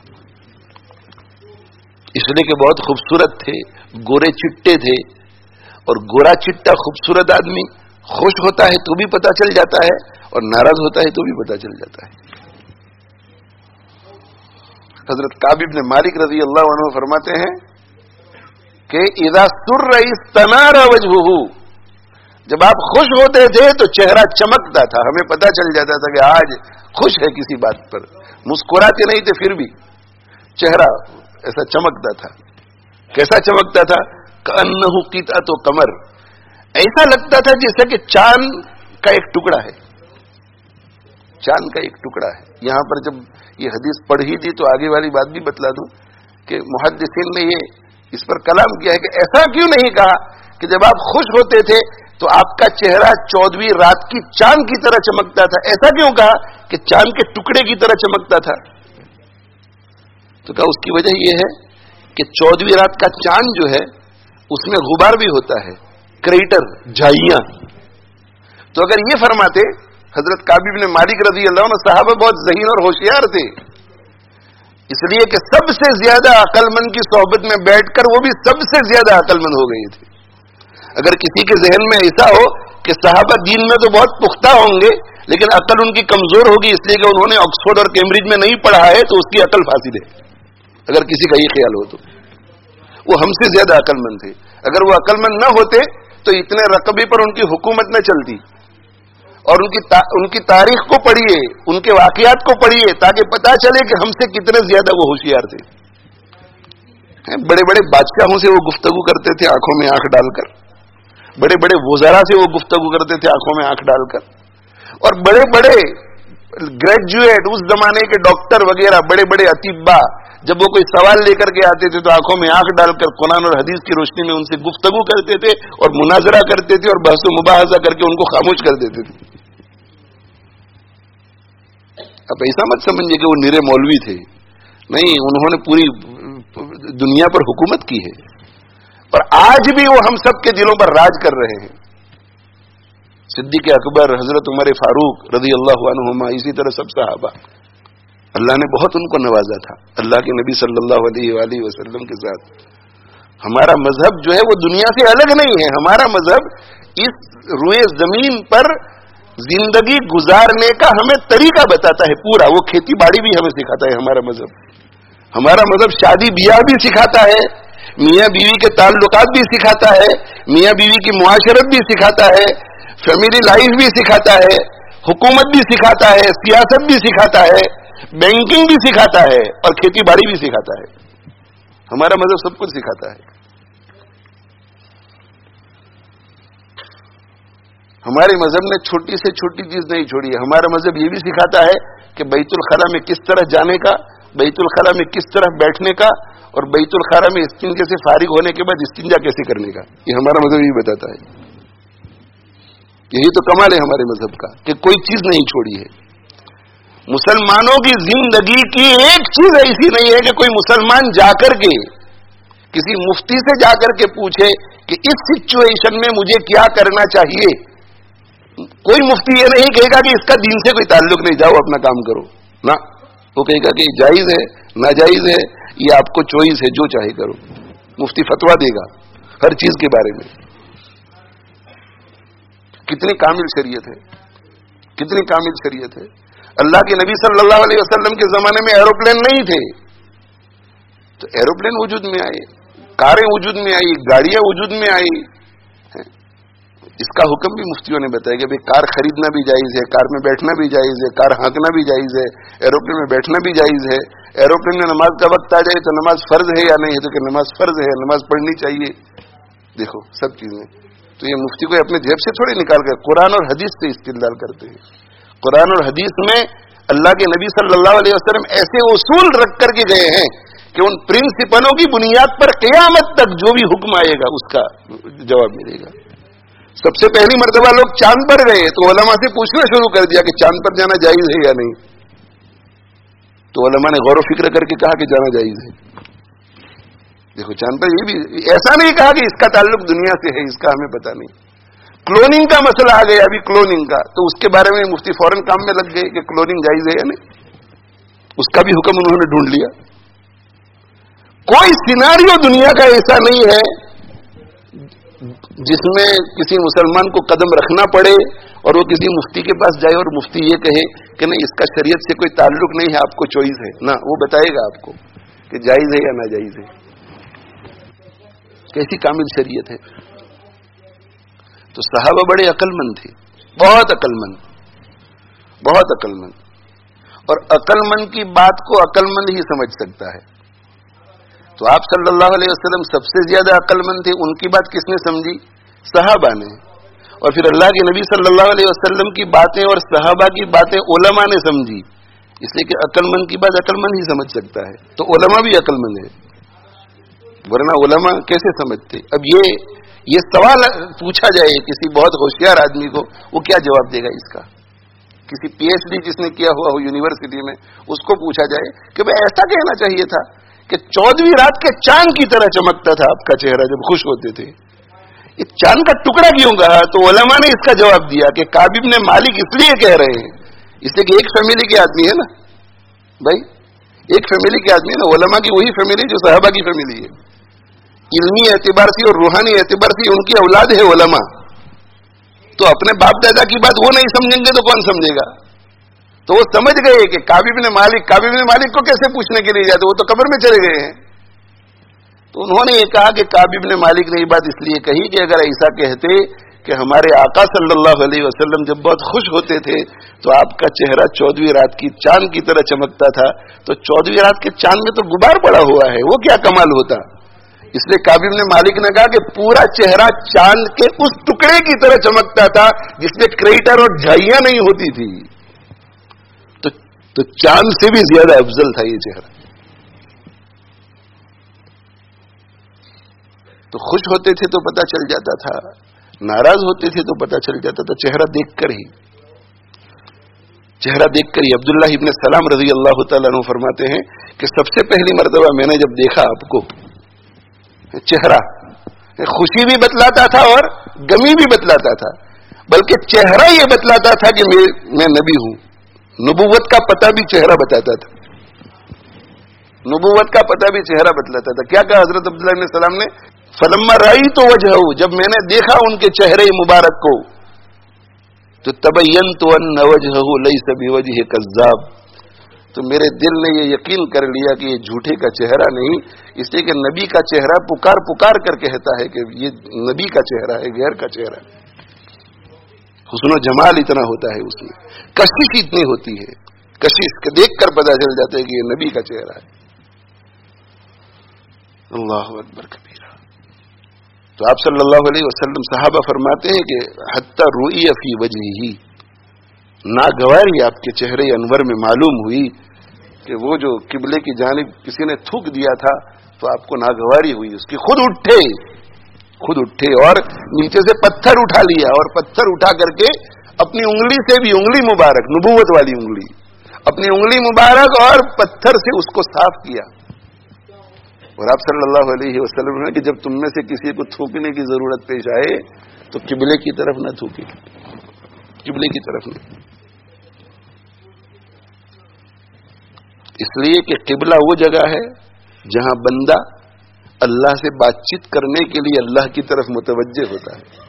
اس لیے کہ بہت خوبصورت تھے، گورے چٹے تھے. اور گورا چٹا خوبصورت آدمی خوش ہوتا ہے تو بھی پتہ چل جاتا ہے، اور ناراض ہوتا ہے تو بھی پتہ چل جاتا ہے. حضرت کعب بن مالک رضی اللہ عنہ فرماتے ہیں کہ اذا سر استنار وجهه، جب آپ خوش ہوتے تھے تو چہرہ چمکتا تھا، ہمیں پتہ چل جاتا تھا کہ آج خوش ہے کسی بات پر. مسکراتے نہیں تھے پھر بھی چہرہ ایسا چمکتا تھا. کیسا چمکتا تھا؟ کأنہ قطعۃ قمر، ایسا لگتا تھا جیسا کہ چاند کا ایک ٹکڑا ہے. چاند کا ایک ٹکڑا ہے. یہاں پر جب یہ حدیث پڑھی تھی تو آگے والی بات بھی بتلا دوں کہ محدثین نے یہ اس پر کلام کیا ہے کہ ایسا کیوں نہیں کہا کہ جب آپ خوش ہوتے تھے تو آپ کا چہرہ 14ویں رات کی چاند کی طرح چمکتا تھا. ایسا کیوں کہا؟ کہ چاند کے ٹکڑے کی طرح چمکتا تھا. تو کہا اس کی وجہ یہ ہے کہ 14ویں رات کا چاند جو ہے اس میں غبار بھی ہوتا ہے, کریٹر, جھائیاں. تو اگر یہ فرماتے, حضرت کعب بن مالک رضی اللہ عنہ صحابہ بہت ذہین اور ہوشیار تھے, اس لیے کہ سب سے زیادہ عقل مند کی صحبت میں بیٹھ کر وہ بھی سب سے زیادہ عقل مند ہو گئے تھے. اگر کسی کے ذہن میں ایسا ہو کہ صحابہ دین میں تو بہت پختہ ہوں گے لیکن عقل ان کی کمزور ہوگی اس لیے کہ انہوں نے آکسفورڈ اور کیمبرج میں نہیں پڑھا ہے, تو اس کی عقل فاسد ہے. اگر کسی کا یہ خیال ہو تو وہ ہم سے زیادہ عقل مند تھے. اگر وہ عقل مند نہ ہوتے تو اتنے رقبے پر ان کی حکومت نہ چلتی. اور ان کی تاریخ کو پڑھیے, ان کے واقعات کو پڑھیے, تاکہ پتا چلے کہ ہم سے کتنے زیادہ وہ ہوشیار تھے. بڑے بڑے بادشاہوں سے وہ گفتگو کرتے تھے آنکھوں میں آنکھ ڈال کر, بڑے بڑے وزراء سے وہ گفتگو کرتے تھے آنکھوں میں آنکھ ڈال کر, اور بڑے بڑے گریجویٹ, اس زمانے کے ڈاکٹر وغیرہ, بڑے بڑے اطباء, جب وہ کوئی سوال لے کر کے آتے تھے تو آنکھوں میں آنکھ ڈال کر قرآن اور حدیث کی روشنی میں ان سے گفتگو کرتے تھے اور مناظرہ کرتے تھے اور بحث و مباحثہ کر کے ان کو خاموش کر دیتے تھے. اب ایسا مت سمجھیے کہ وہ نرے مولوی تھے, نہیں, انہوں نے پوری دنیا پر حکومت کی ہے, اور آج بھی وہ ہم سب کے دلوں پر راج کر رہے ہیں. صدیق اکبر, حضرت عمر فاروق رضی اللہ عنہما, اسی طرح سب صحابہ, اللہ نے بہت ان کو نوازا تھا اللہ کے نبی صلی اللہ علیہ وآلہ وسلم کے ساتھ. ہمارا مذہب جو ہے وہ دنیا سے الگ نہیں ہے. ہمارا مذہب اس روئے زمین پر زندگی گزارنے کا ہمیں طریقہ بتاتا ہے پورا. وہ کھیتی باڑی بھی ہمیں سکھاتا ہے ہمارا مذہب. ہمارا مذہب شادی بیاہ بھی سکھاتا ہے, میاں بیوی کے تعلقات بھی سکھاتا ہے, میاں بیوی کی معاشرت بھی سکھاتا ہے, فیملی لائف بھی سکھاتا ہے, حکومت بھی سکھاتا ہے, سیاست بھی سکھاتا ہے, بینکنگ بھی سکھاتا ہے, اور کھیتی باڑی بھی سکھاتا ہے. ہمارا مذہب سب کچھ سکھاتا ہے. ہمارے مذہب نے چھوٹی سے چھوٹی چیز نہیں چھوڑی ہے. ہمارا مذہب یہ بھی سکھاتا ہے کہ بیت الخلا میں کس طرح جانے کا, بیت الخلا میں کس طرح بیٹھنے کا, اور بیت الخلا میں استنجا سے فارغ ہونے کے بعد استنجا کیسے کرنے کا. یہ ہمارا مذہب یہ بتاتا ہے. یہی تو کمال ہے ہمارے مذہب کا کہ کوئی چیز نہیں چھوڑی ہے. مسلمانوں کی زندگی کی ایک چیز ایسی نہیں ہے کہ کوئی مسلمان جا کر کے کسی مفتی سے جا کر کے پوچھے کہ اس سچویشن میں مجھے کیا کرنا چاہیے. کوئی مفتی یہ نہیں کہے گا کہ اس کا دین سے کوئی تعلق نہیں, جاؤ اپنا کام کرو. نہ, وہ کہے گا کہ جائز ہے, ناجائز ہے, یہ آپ کو چوائس ہے, جو چاہے کرو. مفتی فتوا دے گا ہر چیز کے بارے میں. کتنی کامل شریعت ہے, کتنی کامل شریعت ہے. اللہ کے نبی صلی اللہ علیہ وسلم کے زمانے میں ایروپلین نہیں تھے, تو ایروپلین وجود میں آئے, کاریں وجود میں آئی, گاڑیاں وجود میں آئی. اس کا حکم بھی مفتیوں نے بتایا کہ بھئی کار خریدنا بھی جائز ہے, کار میں بیٹھنا بھی جائز ہے, کار ہانکنا بھی جائز ہے, ایروپلین میں بیٹھنا بھی جائز ہے. ایروپلین میں نماز کا وقت آ جائے تو نماز فرض ہے یا نہیں ہے, تو کہ نماز فرض ہے, نماز پڑھنی چاہیے. دیکھو سب چیزیں. تو یہ مفتی کو اپنے جیب سے تھوڑے نکال کر, قرآن اور حدیث سے استدلال کرتے ہیں. قرآن اور حدیث میں اللہ کے نبی صلی اللہ علیہ وسلم ایسے اصول رکھ کر کے گئے ہیں کہ ان پرنسپلوں کی بنیاد پر قیامت تک جو بھی حکم آئے گا اس کا جواب ملے گا. سب سے پہلی مرتبہ لوگ چاند پر گئے تو علماء سے پوچھنا شروع کر دیا کہ چاند پر جانا جائز ہے یا نہیں. تو علماء نے غور و فکر کر کے کہا کہ جانا جائز ہے. دیکھو چاند پر یہ بھی ایسا نہیں کہا کہ اس کا تعلق دنیا سے ہے, اس کا ہمیں پتہ نہیں. کلوننگ کا مسئلہ آ گیا ابھی, کلوننگ کا, تو اس کے بارے میں مفتی فوراً کام میں لگ گئے کہ کلوننگ جائز ہے یا نہیں. اس کا بھی حکم انہوں نے ڈھونڈ لیا. کوئی سیناریو دنیا کا ایسا نہیں ہے جس میں کسی مسلمان کو قدم رکھنا پڑے اور وہ کسی مفتی کے پاس جائے اور مفتی یہ کہے کہ نہیں اس کا شریعت سے کوئی تعلق نہیں ہے, آپ کو چوائس ہے. نہ, وہ بتائے گا آپ کو کہ جائز ہے یا ناجائز ہے. کیسی کامل شریعت ہے. تو صحابہ بڑے عقل مند تھے, بہت عقل مند, بہت عقل مند. اور عقل مند کی بات کو عقل مند ہی سمجھ سکتا ہے. تو آپ صلی اللہ علیہ وسلم سب سے زیادہ عقل مند تھے. ان کی بات کس نے سمجھی؟ صحابہ نے. اور پھر اللہ کے نبی صلی اللہ علیہ وسلم کی باتیں اور صحابہ کی باتیں علماء نے سمجھی. اس لیے کہ عقل مند کی بات عقل مند ہی سمجھ سکتا ہے. تو علماء بھی عقل مند ہے, ورنہ علماء کیسے سمجھتے؟ اب یہ سوال پوچھا جائے کسی بہت ہوشیار آدمی کو، وہ کیا جواب دے گا اس کا؟ کسی پی ایچ ڈی جس نے کیا ہوا ہو یونیورسٹی میں، اس کو پوچھا جائے کہ بھائی ایسا کہنا چاہیے تھا کہ 14ویں رات کے چاند کی طرح چمکتا تھا آپ کا چہرہ جب خوش ہوتے تھے، یہ چاند کا ٹکڑا کیوں کہا؟ تو علماء نے اس کا جواب دیا کہ کعب بن مالک اس لیے کہہ رہے ہیں، اس لیے کہ ایک فیملی کے آدمی ہے نا بھائی، ایک فیملی کے آدمی ہے نا، علماء کی وہی فیملی جو صحابہ کی فیملی ہے، علمی اعتبار سے اور روحانی اعتبار سے ان کی اولاد ہے علماء، تو اپنے باپ دادا کی بات وہ نہیں سمجھیں گے تو کون سمجھے گا؟ تو وہ سمجھ گئے کہ کعب بن مالک کو کیسے پوچھنے کے لیے جاتے، وہ تو قبر میں چلے گئے ہیں۔ تو انہوں نے یہ کہا کہ کعب بن مالک نے یہ بات اس لیے کہی کہ اگر ایسا کہتے کہ ہمارے آقا صلی اللہ علیہ وسلم جب بہت خوش ہوتے تھے تو آپ کا چہرہ 14ویں رات کی چاند کی طرح چمکتا تھا، تو 14ویں رات کے چاند میں تو غبار پڑا ہوا ہے، وہ کیا کمال ہوتا؟ اس لیے کعب بن مالک نے کہا کہ پورا چہرہ چاند کے اس ٹکڑے کی طرح چمکتا تھا جس میں کریٹر اور جھائیاں نہیں ہوتی تھی، تو چاند سے بھی زیادہ افضل تھا یہ چہرہ۔ تو خوش ہوتے تھے تو پتہ چل جاتا تھا، ناراض ہوتے تھے تو پتہ چل جاتا تھا، چہرہ دیکھ کر ہی عبداللہ ابن سلام رضی اللہ تعالیٰ عنہ فرماتے ہیں کہ سب سے پہلی مرتبہ میں نے جب دیکھا آپ کو، چہرہ خوشی بھی بتلاتا تھا اور غمی بھی بتلاتا تھا، بلکہ چہرہ یہ بتلاتا تھا کہ میں نبی ہوں، نبوت کا پتہ بھی چہرہ بتاتا تھا، نبوت کا پتہ بھی چہرہ بتلاتا تھا۔ کیا کہا حضرت عبداللہ ابن سلام نے؟ فلما رأیت وجہہ، جب میں نے دیکھا ان کے چہرے مبارک کو، تو تبینت ان وجہہ لیس بوجہ کذاب، تو میرے دل نے یہ یقین کر لیا کہ یہ جھوٹے کا چہرہ نہیں، اس لیے کہ نبی کا چہرہ پکار کر کہتا ہے کہ یہ نبی کا چہرہ ہے، غیر کا چہرہ ہے۔ حسن و جمال اتنا ہوتا ہے اس میں، کشش اتنی ہوتی ہے، کشش کہ دیکھ کر پتہ چل جاتا ہے کہ یہ نبی کا چہرہ ہے۔ اللہ اکبر کبیرہ۔ تو آپ صلی اللہ علیہ وسلم صحابہ فرماتے ہیں کہ حتی رؤی فی وجہہ، ناگواری آپ کے چہرے انور میں معلوم ہوئی کہ وہ جو قبلے کی جانب کسی نے تھوک دیا تھا تو آپ کو ناگواری ہوئی اس کی، خود اٹھے اور نیچے سے پتھر اٹھا لیا، اور پتھر اٹھا کر کے اپنی انگلی سے بھی، انگلی مبارک نبوت والی انگلی، اپنی انگلی مبارک اور پتھر سے اس کو صاف کیا۔ اور آپ صلی اللہ علیہ وسلم نے کہ جب تم میں سے کسی کو تھوکنے کی ضرورت پیش آئے تو قبلے کی طرف نہ تھوکے، قبلے کی طرف نہیں، اس لیے کہ قبلہ وہ جگہ ہے جہاں بندہ اللہ سے بات چیت کرنے کے لیے اللہ کی طرف متوجہ ہوتا ہے۔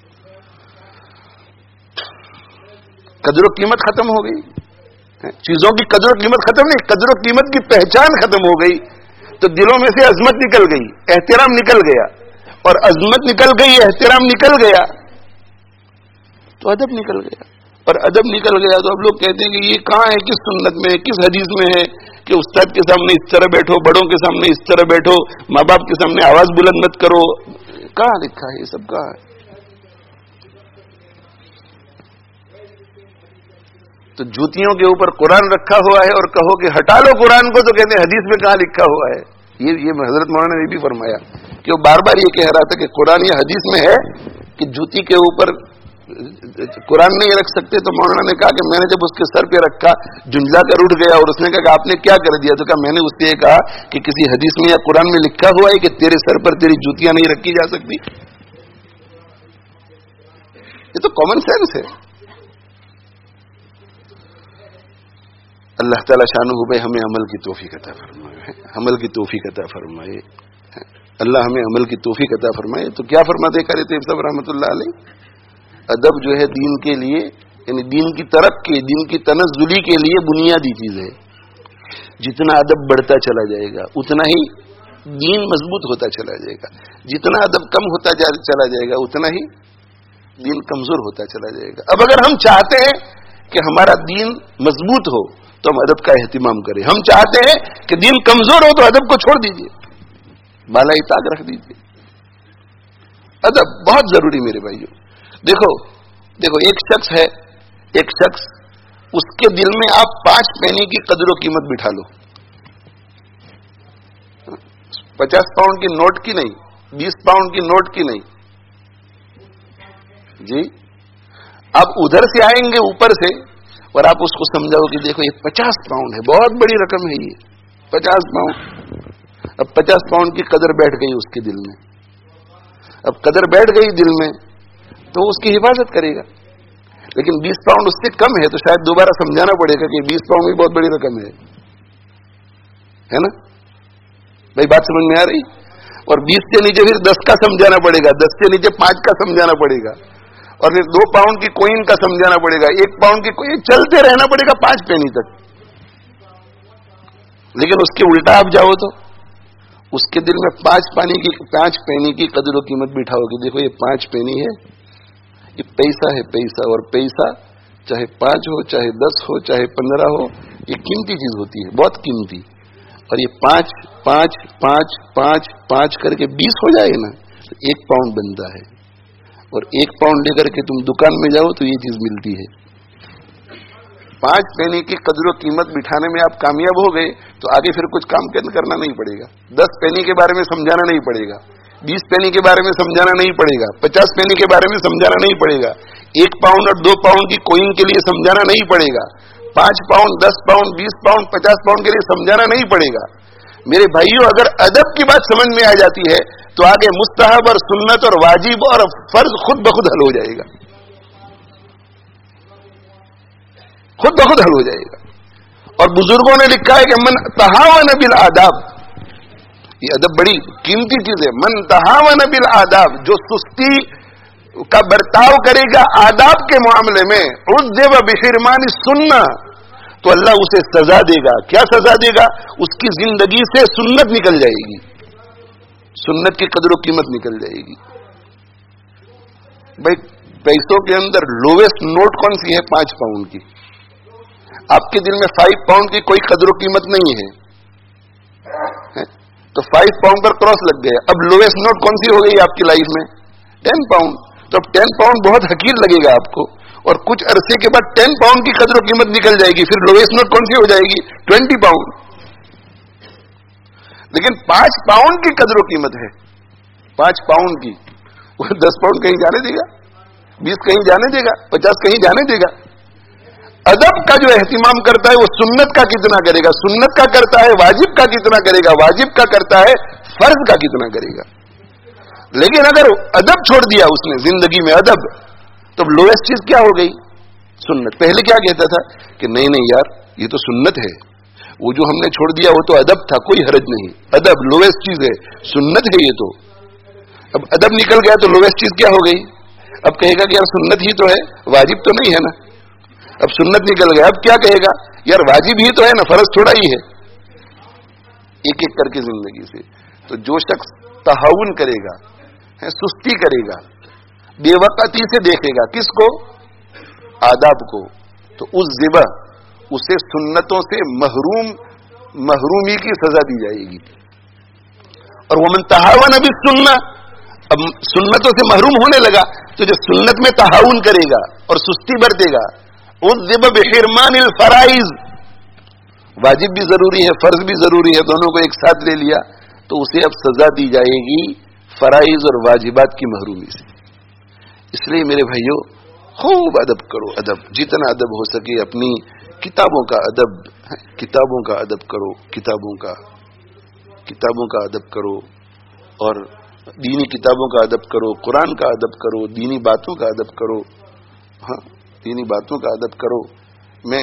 قدر و قیمت ختم ہو گئی، چیزوں کی قدر و قیمت ختم نہیں، قدر و قیمت کی پہچان ختم ہو گئی، تو دلوں میں سے عظمت نکل گئی، احترام نکل گیا، اور عظمت نکل گئی، احترام نکل گیا تو ادب نکل گیا، اور ادب نکل گیا تو اب لوگ کہتے ہیں کہ یہ کہاں ہے، کس سنت میں، کس حدیث میں ہے کہ استاد کے سامنے اس طرح بیٹھو، بڑوں کے سامنے اس طرح بیٹھو، ماں باپ کے سامنے آواز بلند مت کرو؟ کہاں لکھا ہے یہ سب؟ کہاں ہے؟ تو جوتیوں کے اوپر قرآن رکھا ہوا ہے اور کہو کہ ہٹا لو قرآن کو، تو کہتے ہیں حدیث میں کہاں لکھا ہوا ہے؟ یہ حضرت مولانا نے بھی فرمایا کہ وہ بار بار یہ کہہ رہا تھا کہ قرآن یا حدیث میں ہے کہ جوتی کے اوپر قرآن نہیں رکھ سکتے، تو مولانا نے کہا کہ میں نے جب اس کے سر پہ رکھا جھنجلا کر اٹھ گیا، اور اس نے کہا کہ آپ نے کیا کر دیا؟ تو کہا میں نے اس سے یہ کہا کہ کسی حدیث میں یا قرآن میں لکھا ہوا ہے کہ تیرے سر پر تیری جوتیاں نہیں رکھی جا سکتی؟ یہ تو کامن سینس ہے۔ اللہ تعالیٰ شانہ بھائی ہمیں عمل کی توفیق عطا فرمائے، عمل کی توفیق عطا فرمائے، اللہ ہمیں عمل کی توفیق عطا فرمائے۔ تو کیا فرماتے قاری طیب صاحب رحمۃ اللہ علیہ؟ ادب جو ہے دین کے لیے، یعنی دین کی ترقی، دین کی تنزلی کے لیے بنیادی چیز ہے۔ جتنا ادب بڑھتا چلا جائے گا اتنا ہی دین مضبوط ہوتا چلا جائے گا، جتنا ادب کم ہوتا چلا جائے گا اتنا ہی دین کمزور ہوتا چلا جائے گا۔ اب اگر ہم چاہتے ہیں کہ ہمارا دین مضبوط ہو تو ہم ادب کا اہتمام کریں، ہم چاہتے ہیں کہ دین کمزور ہو تو ادب کو چھوڑ دیجئے، بالا طاق رکھ دیجئے۔ ادب بہت ضروری میرے بھائیوں۔ دیکھو ایک شخص ہے، ایک شخص، اس کے دل میں آپ 5 پینی کی قدر و قیمت بٹھا لو، 50 پاؤنڈ کی نوٹ کی نہیں، 20 پاؤنڈ کی نوٹ کی نہیں، जी। अब उधर से आएंगे ऊपर से और आप उसको समझाओ कि देखो ये 50 पाउंड है, बहुत बड़ी रकम है ये 50 पाउंड। अब 50 पाउंड की कदर बैठ गई उसके दिल में। अब कदर बैठ गई दिल में तो उसकी हिफाजत करेगा। लेकिन 20 पाउंड उससे कम है तो शायद दोबारा समझाना पड़ेगा कि 20 पाउंड भी बहुत बड़ी रकम है ना भाई, बात समझ में आ रही? और 20 से नीचे फिर 10 का समझाना पड़ेगा, 10 से नीचे 5 का समझाना पड़ेगा, और फिर 2 पाउंड की कोइन का समझाना पड़ेगा, 1 पाउंड की कोइन, चलते रहना पड़ेगा 5 पेनी तक। लेकिन उसके उल्टा आप जाओ तो उसके दिल में 5 पेनी की कदर और कीमत बिठाओगे। देखो ये 5 पेनी है, ये पैसा है, पैसा। और पैसा चाहे 5 हो, चाहे 10 हो, चाहे 15 हो, ये कीमती चीज होती है, बहुत कीमती। और ये 5 5 5 5 5 करके 20 हो जाए ना तो 1 पाउंड बनता है। और 1 पाउंड लेकर के तुम दुकान में जाओ तो ये चीज मिलती है। 5 पेनी की कदर और कीमत बिठाने में आप कामयाब हो गए तो आगे फिर कुछ काम करना नहीं पड़ेगा। 10 पेनी के बारे में समझाना नहीं पड़ेगा, 20 पेनी के बारे में समझाना नहीं पड़ेगा, 50 पेनी के बारे में समझाना नहीं पड़ेगा, 1 पाउंड और 2 पाउंड की कोइन के लिए समझाना नहीं पड़ेगा, 5 पाउंड 10 पाउंड 20 पाउंड 50 पाउंड के लिए समझाना नहीं पड़ेगा। मेरे भाइयों, अगर अदब की बात समझ में आ जाती है तो आगे मुस्तहब और सुन्नत और वाजिब और फर्ज खुद ब खुद हल हो जाएगा, खुद ब खुद हल हो जाएगा। और बुजुर्गों ने लिखा है कि मन तहावन बिल आदाब, ये अदब बड़ी कीमती चीज है। मन तहावन बिल आदाब, जो सुस्ती का बर्ताव करेगा आदाब के मामले में, उज़्ज़िब बिहिरमानी सुन्ना, तो अल्लाह उसे सजा देगा। क्या सजा देगा? उसकी जिंदगी से सुन्नत निकल जाएगी, सुन्नत की कदर कीमत निकल जाएगी। भाई पैसों के अंदर लोवेस्ट नोट कौन सी है? 5 पाउंड की। आपके दिल में 5 पाउंड की कोई कदर कीमत नहीं है, तो 5 पाउंड पर क्रॉस लग गया। अब लोवेस्ट नोट कौन सी हो गई आपकी लाइफ में? 10 पाउंड। तो 10 पाउंड बहुत हकीर लगेगा आपको, और कुछ अरसे के बाद 10 पाउंड की कदर कीमत निकल जाएगी। फिर लोवेस्ट नोट कौन सी हो जाएगी? 20 पाउंड। लेकिन 5 पाउंड की कदर कीमत है, 5 पाउंड की। वो 10 पाउंड कहीं जाने देगा, 20 कहीं जाने देगा, 50 कहीं जाने देगा। अदब का जो एहतिमाम करता है वो सुन्नत का कितना करेगा, सुन्नत का करता है वाजिब का कितना करेगा, वाजिब का करता है फर्ज का कितना करेगा। लेकिन अगर अदब छोड़ दिया उसने जिंदगी में, अदब, तो लोएस्ट चीज क्या हो गई? सुन्नत। पहले क्या कहता था कि नहीं नहीं यार ये तो सुन्नत है, वो जो हमने छोड़ दिया वो तो अदब था, कोई हरज नहीं। अदब लोएस्ट चीज है, सुन्नत है ये तो। अब अदब निकल गया तो लोएस्ट चीज क्या हो गई? अब कहेगा कि यार सुन्नत ही तो है, वाजिब तो नहीं है ना। अब सुन्नत निकल गया, अब क्या कहेगा? यार वाजिब ही तो है ना, फर्ज थोड़ा ही है। एक एक करके जिंदगी से। तो जो शख्स तहाउन करेगा, सुस्ती करेगा, बेवकती से देखेगा, किसको? आदाब को, तो उस ज़िबा उसे सुन्नतों से महरूमी की सजा दी जाएगी। और वो मन तहावन अभी सुन्ना, अब सुन्नतों से महरूम होने लगा तो जो सुन्नत में तहाउन करेगा और सुस्ती बरतेगा, उस ज़िबा बिहिरमानिल फराइज, वाजिब भी जरूरी है फर्ज भी जरूरी है, दोनों को एक साथ ले लिया, तो उसे अब सजा दी जाएगी फराइज और वाजिबात की महरूमी से। इसलिए मेरे भाइयों, खूब अदब करो, अदब, जितना अदब हो सके अपनी किताबों का अदब, किताबों का अदब करो, किताबों का अदब करो, और दीनी किताबों का अदब करो, कुरान का अदब करो, दीनी बातों का अदब करो। हाँ, दीनी बातों का अदब करो। मैं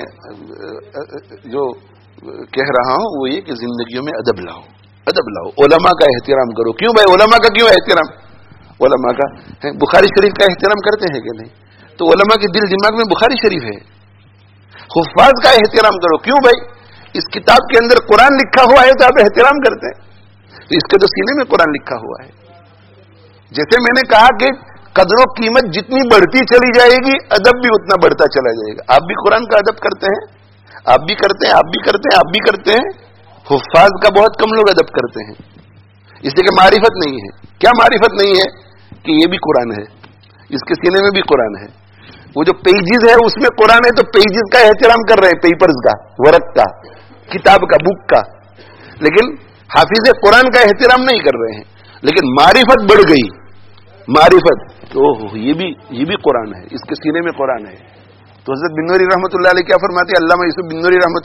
जो कह रहा हूं वो ये कि जिंदगियों में अदब लाओ, अदब लाओ, उलमा का एहतराम करो। क्यों भाई, उलमा का क्यों एहतराम? उलमा का है, बुखारी शरीफ का एहतराम करते हैं कि नहीं? तो उलमा के दिल दिमाग में बुखारी शरीफ है। हुफ्फाज का एहतराम करो। क्यों भाई, इस किताब के अंदर कुरान लिखा हुआ है तो आप एहतराम करते हैं, तो इसके तो सीने में कुरान लिखा हुआ है। जैसे मैंने कहा कि कदरों कीमत जितनी बढ़ती चली जाएगी, अदब भी उतना बढ़ता चला जाएगा। आप भी कुरान का अदब करते हैं, आप भी करते हैं, आप भी करते हैं, आप भी करते हैं। हुफ्फाज का बहुत कम लोग अदब करते हैं, इसलिए कि मारिफत नहीं है। क्या मारिफत नहीं है? कि ये भी कुरान है, इसके सीने में भी कुरान है। वो जो पेजेस है उसमें कुरान है, तो पेजेस का एहतराम कर रहे हैं, पेपर्स का, वर्क का, किताब का, बुक का। लेकिन हाफिज कुरान का एहतराम नहीं कर रहे हैं। लेकिन मारिफत बढ़ गई, मारिफत کہ اوہ یہ بھی قرآن ہے، اس کے سینے میں قرآن ہے. تو حضرت بنوری رحمۃ اللہ علیہ کیا فرماتے ہیں؟ علامہ یوسف بنوری رحمۃ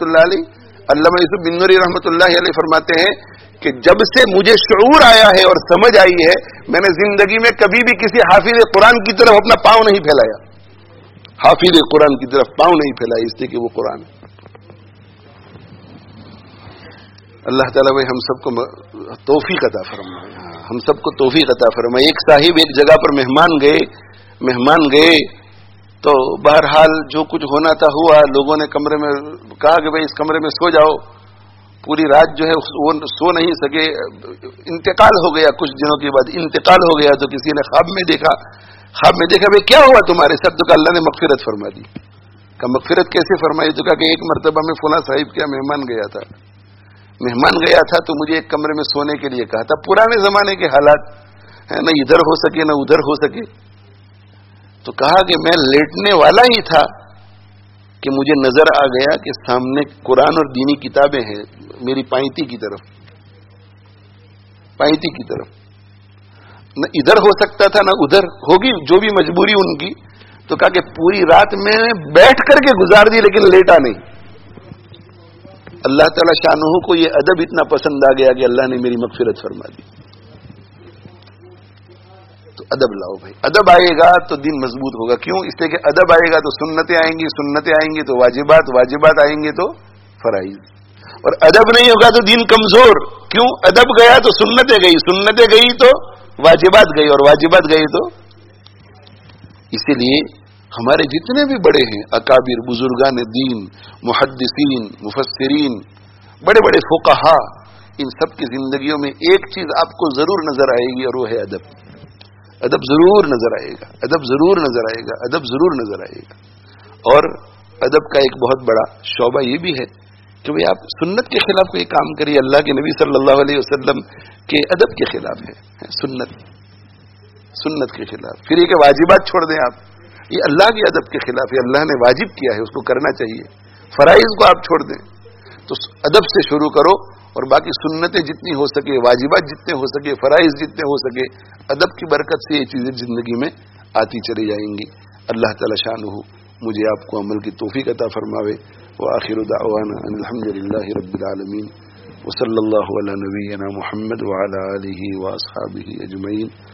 اللہ علیہ فرماتے ہیں کہ جب سے مجھے شعور آیا ہے اور سمجھ آئی ہے، میں نے زندگی میں کبھی بھی کسی حافظ قرآن کی طرف اپنا پاؤں نہیں پھیلایا. حافظ قرآن کی طرف پاؤں نہیں پھیلایا، اس لیے کہ وہ قرآن ہے. اللہ تعالیٰ بھائی ہم سب کو توفیق عطا فرمائے. ہم سب کو توفیق عطا فرمائے. ایک صاحب ایک جگہ پر مہمان گئے تو بہرحال جو کچھ ہونا تھا ہوا. لوگوں نے کمرے میں کہا کہ بھائی اس کمرے میں سو جاؤ. پوری رات جو ہے وہ سو نہیں سکے. انتقال ہو گیا، کچھ دنوں کے بعد انتقال ہو گیا. تو کسی نے خواب میں دیکھا بھئی کیا ہوا تمہارے ساتھ؟ تو کہ اللہ نے مغفرت فرما دی. کہ مغفرت کیسے فرمائی؟ تو کہا کہ ایک مرتبہ میں فلاں صاحب کیا مہمان گیا تھا تو مجھے ایک کمرے میں سونے کے لیے کہا تھا. پرانے زمانے کے حالات ہے، نہ ادھر ہو سکے نہ ادھر ہو سکے. تو کہا کہ میں لیٹنے والا ہی تھا کہ مجھے نظر آ گیا کہ سامنے قرآن اور دینی کتابیں ہیں میری پائنتی کی طرف. نہ ادھر ہو سکتا تھا نہ ادھر ہوگی، جو بھی مجبوری ان کی. تو کہا کہ پوری رات میں بیٹھ کر کے گزار دی لیکن لیٹا نہیں. اللہ تعالی شانہ کو یہ ادب اتنا پسند آ گیا کہ اللہ نے میری مغفرت فرما دی. تو ادب لاؤ بھائی. ادب آئے گا تو دین مضبوط ہوگا. کیوں؟ اس لیے کہ ادب آئے گا تو سنتیں آئیں گی تو واجبات آئیں گے تو فرائض. اور ادب نہیں ہوگا تو دین کمزور. کیوں؟ ادب گیا تو سنتیں گئی تو واجبات گئی، اور واجبات گئی تو. اسی لیے ہمارے جتنے بھی بڑے ہیں اکابر، بزرگان دین، محدثین، مفسرین، بڑے بڑے فقہا، ان سب کی زندگیوں میں ایک چیز آپ کو ضرور نظر آئے گی، اور وہ ہے ادب. ادب ضرور نظر آئے گا. اور ادب کا ایک بہت بڑا شعبہ یہ بھی ہے کہ بھئی آپ سنت کے خلاف کوئی کام کریے. اللہ کے نبی صلی اللہ علیہ وسلم کے ادب کے خلاف ہے سنت کے خلاف. پھر یہ کہ واجبات چھوڑ دیں آپ، یہ اللہ کے ادب کے خلاف ہے. اللہ نے واجب کیا ہے، اس کو کرنا چاہیے. فرائض کو آپ چھوڑ دیں. تو ادب سے شروع کرو، اور باقی سنتیں جتنی ہو سکے، واجبات جتنے ہو سکے، فرائض جتنے ہو سکے، ادب کی برکت سے یہ چیزیں زندگی میں آتی چلی جائیں گی. اللہ تعالی شانہ مجھے آپ کو عمل کی توفیق عطا فرماوے. وآخر دعوانا ان الحمدللہ رب العالمین، وصلی اللہ علی نبینا محمد وعلی آلہ واصحابہ اجمعین.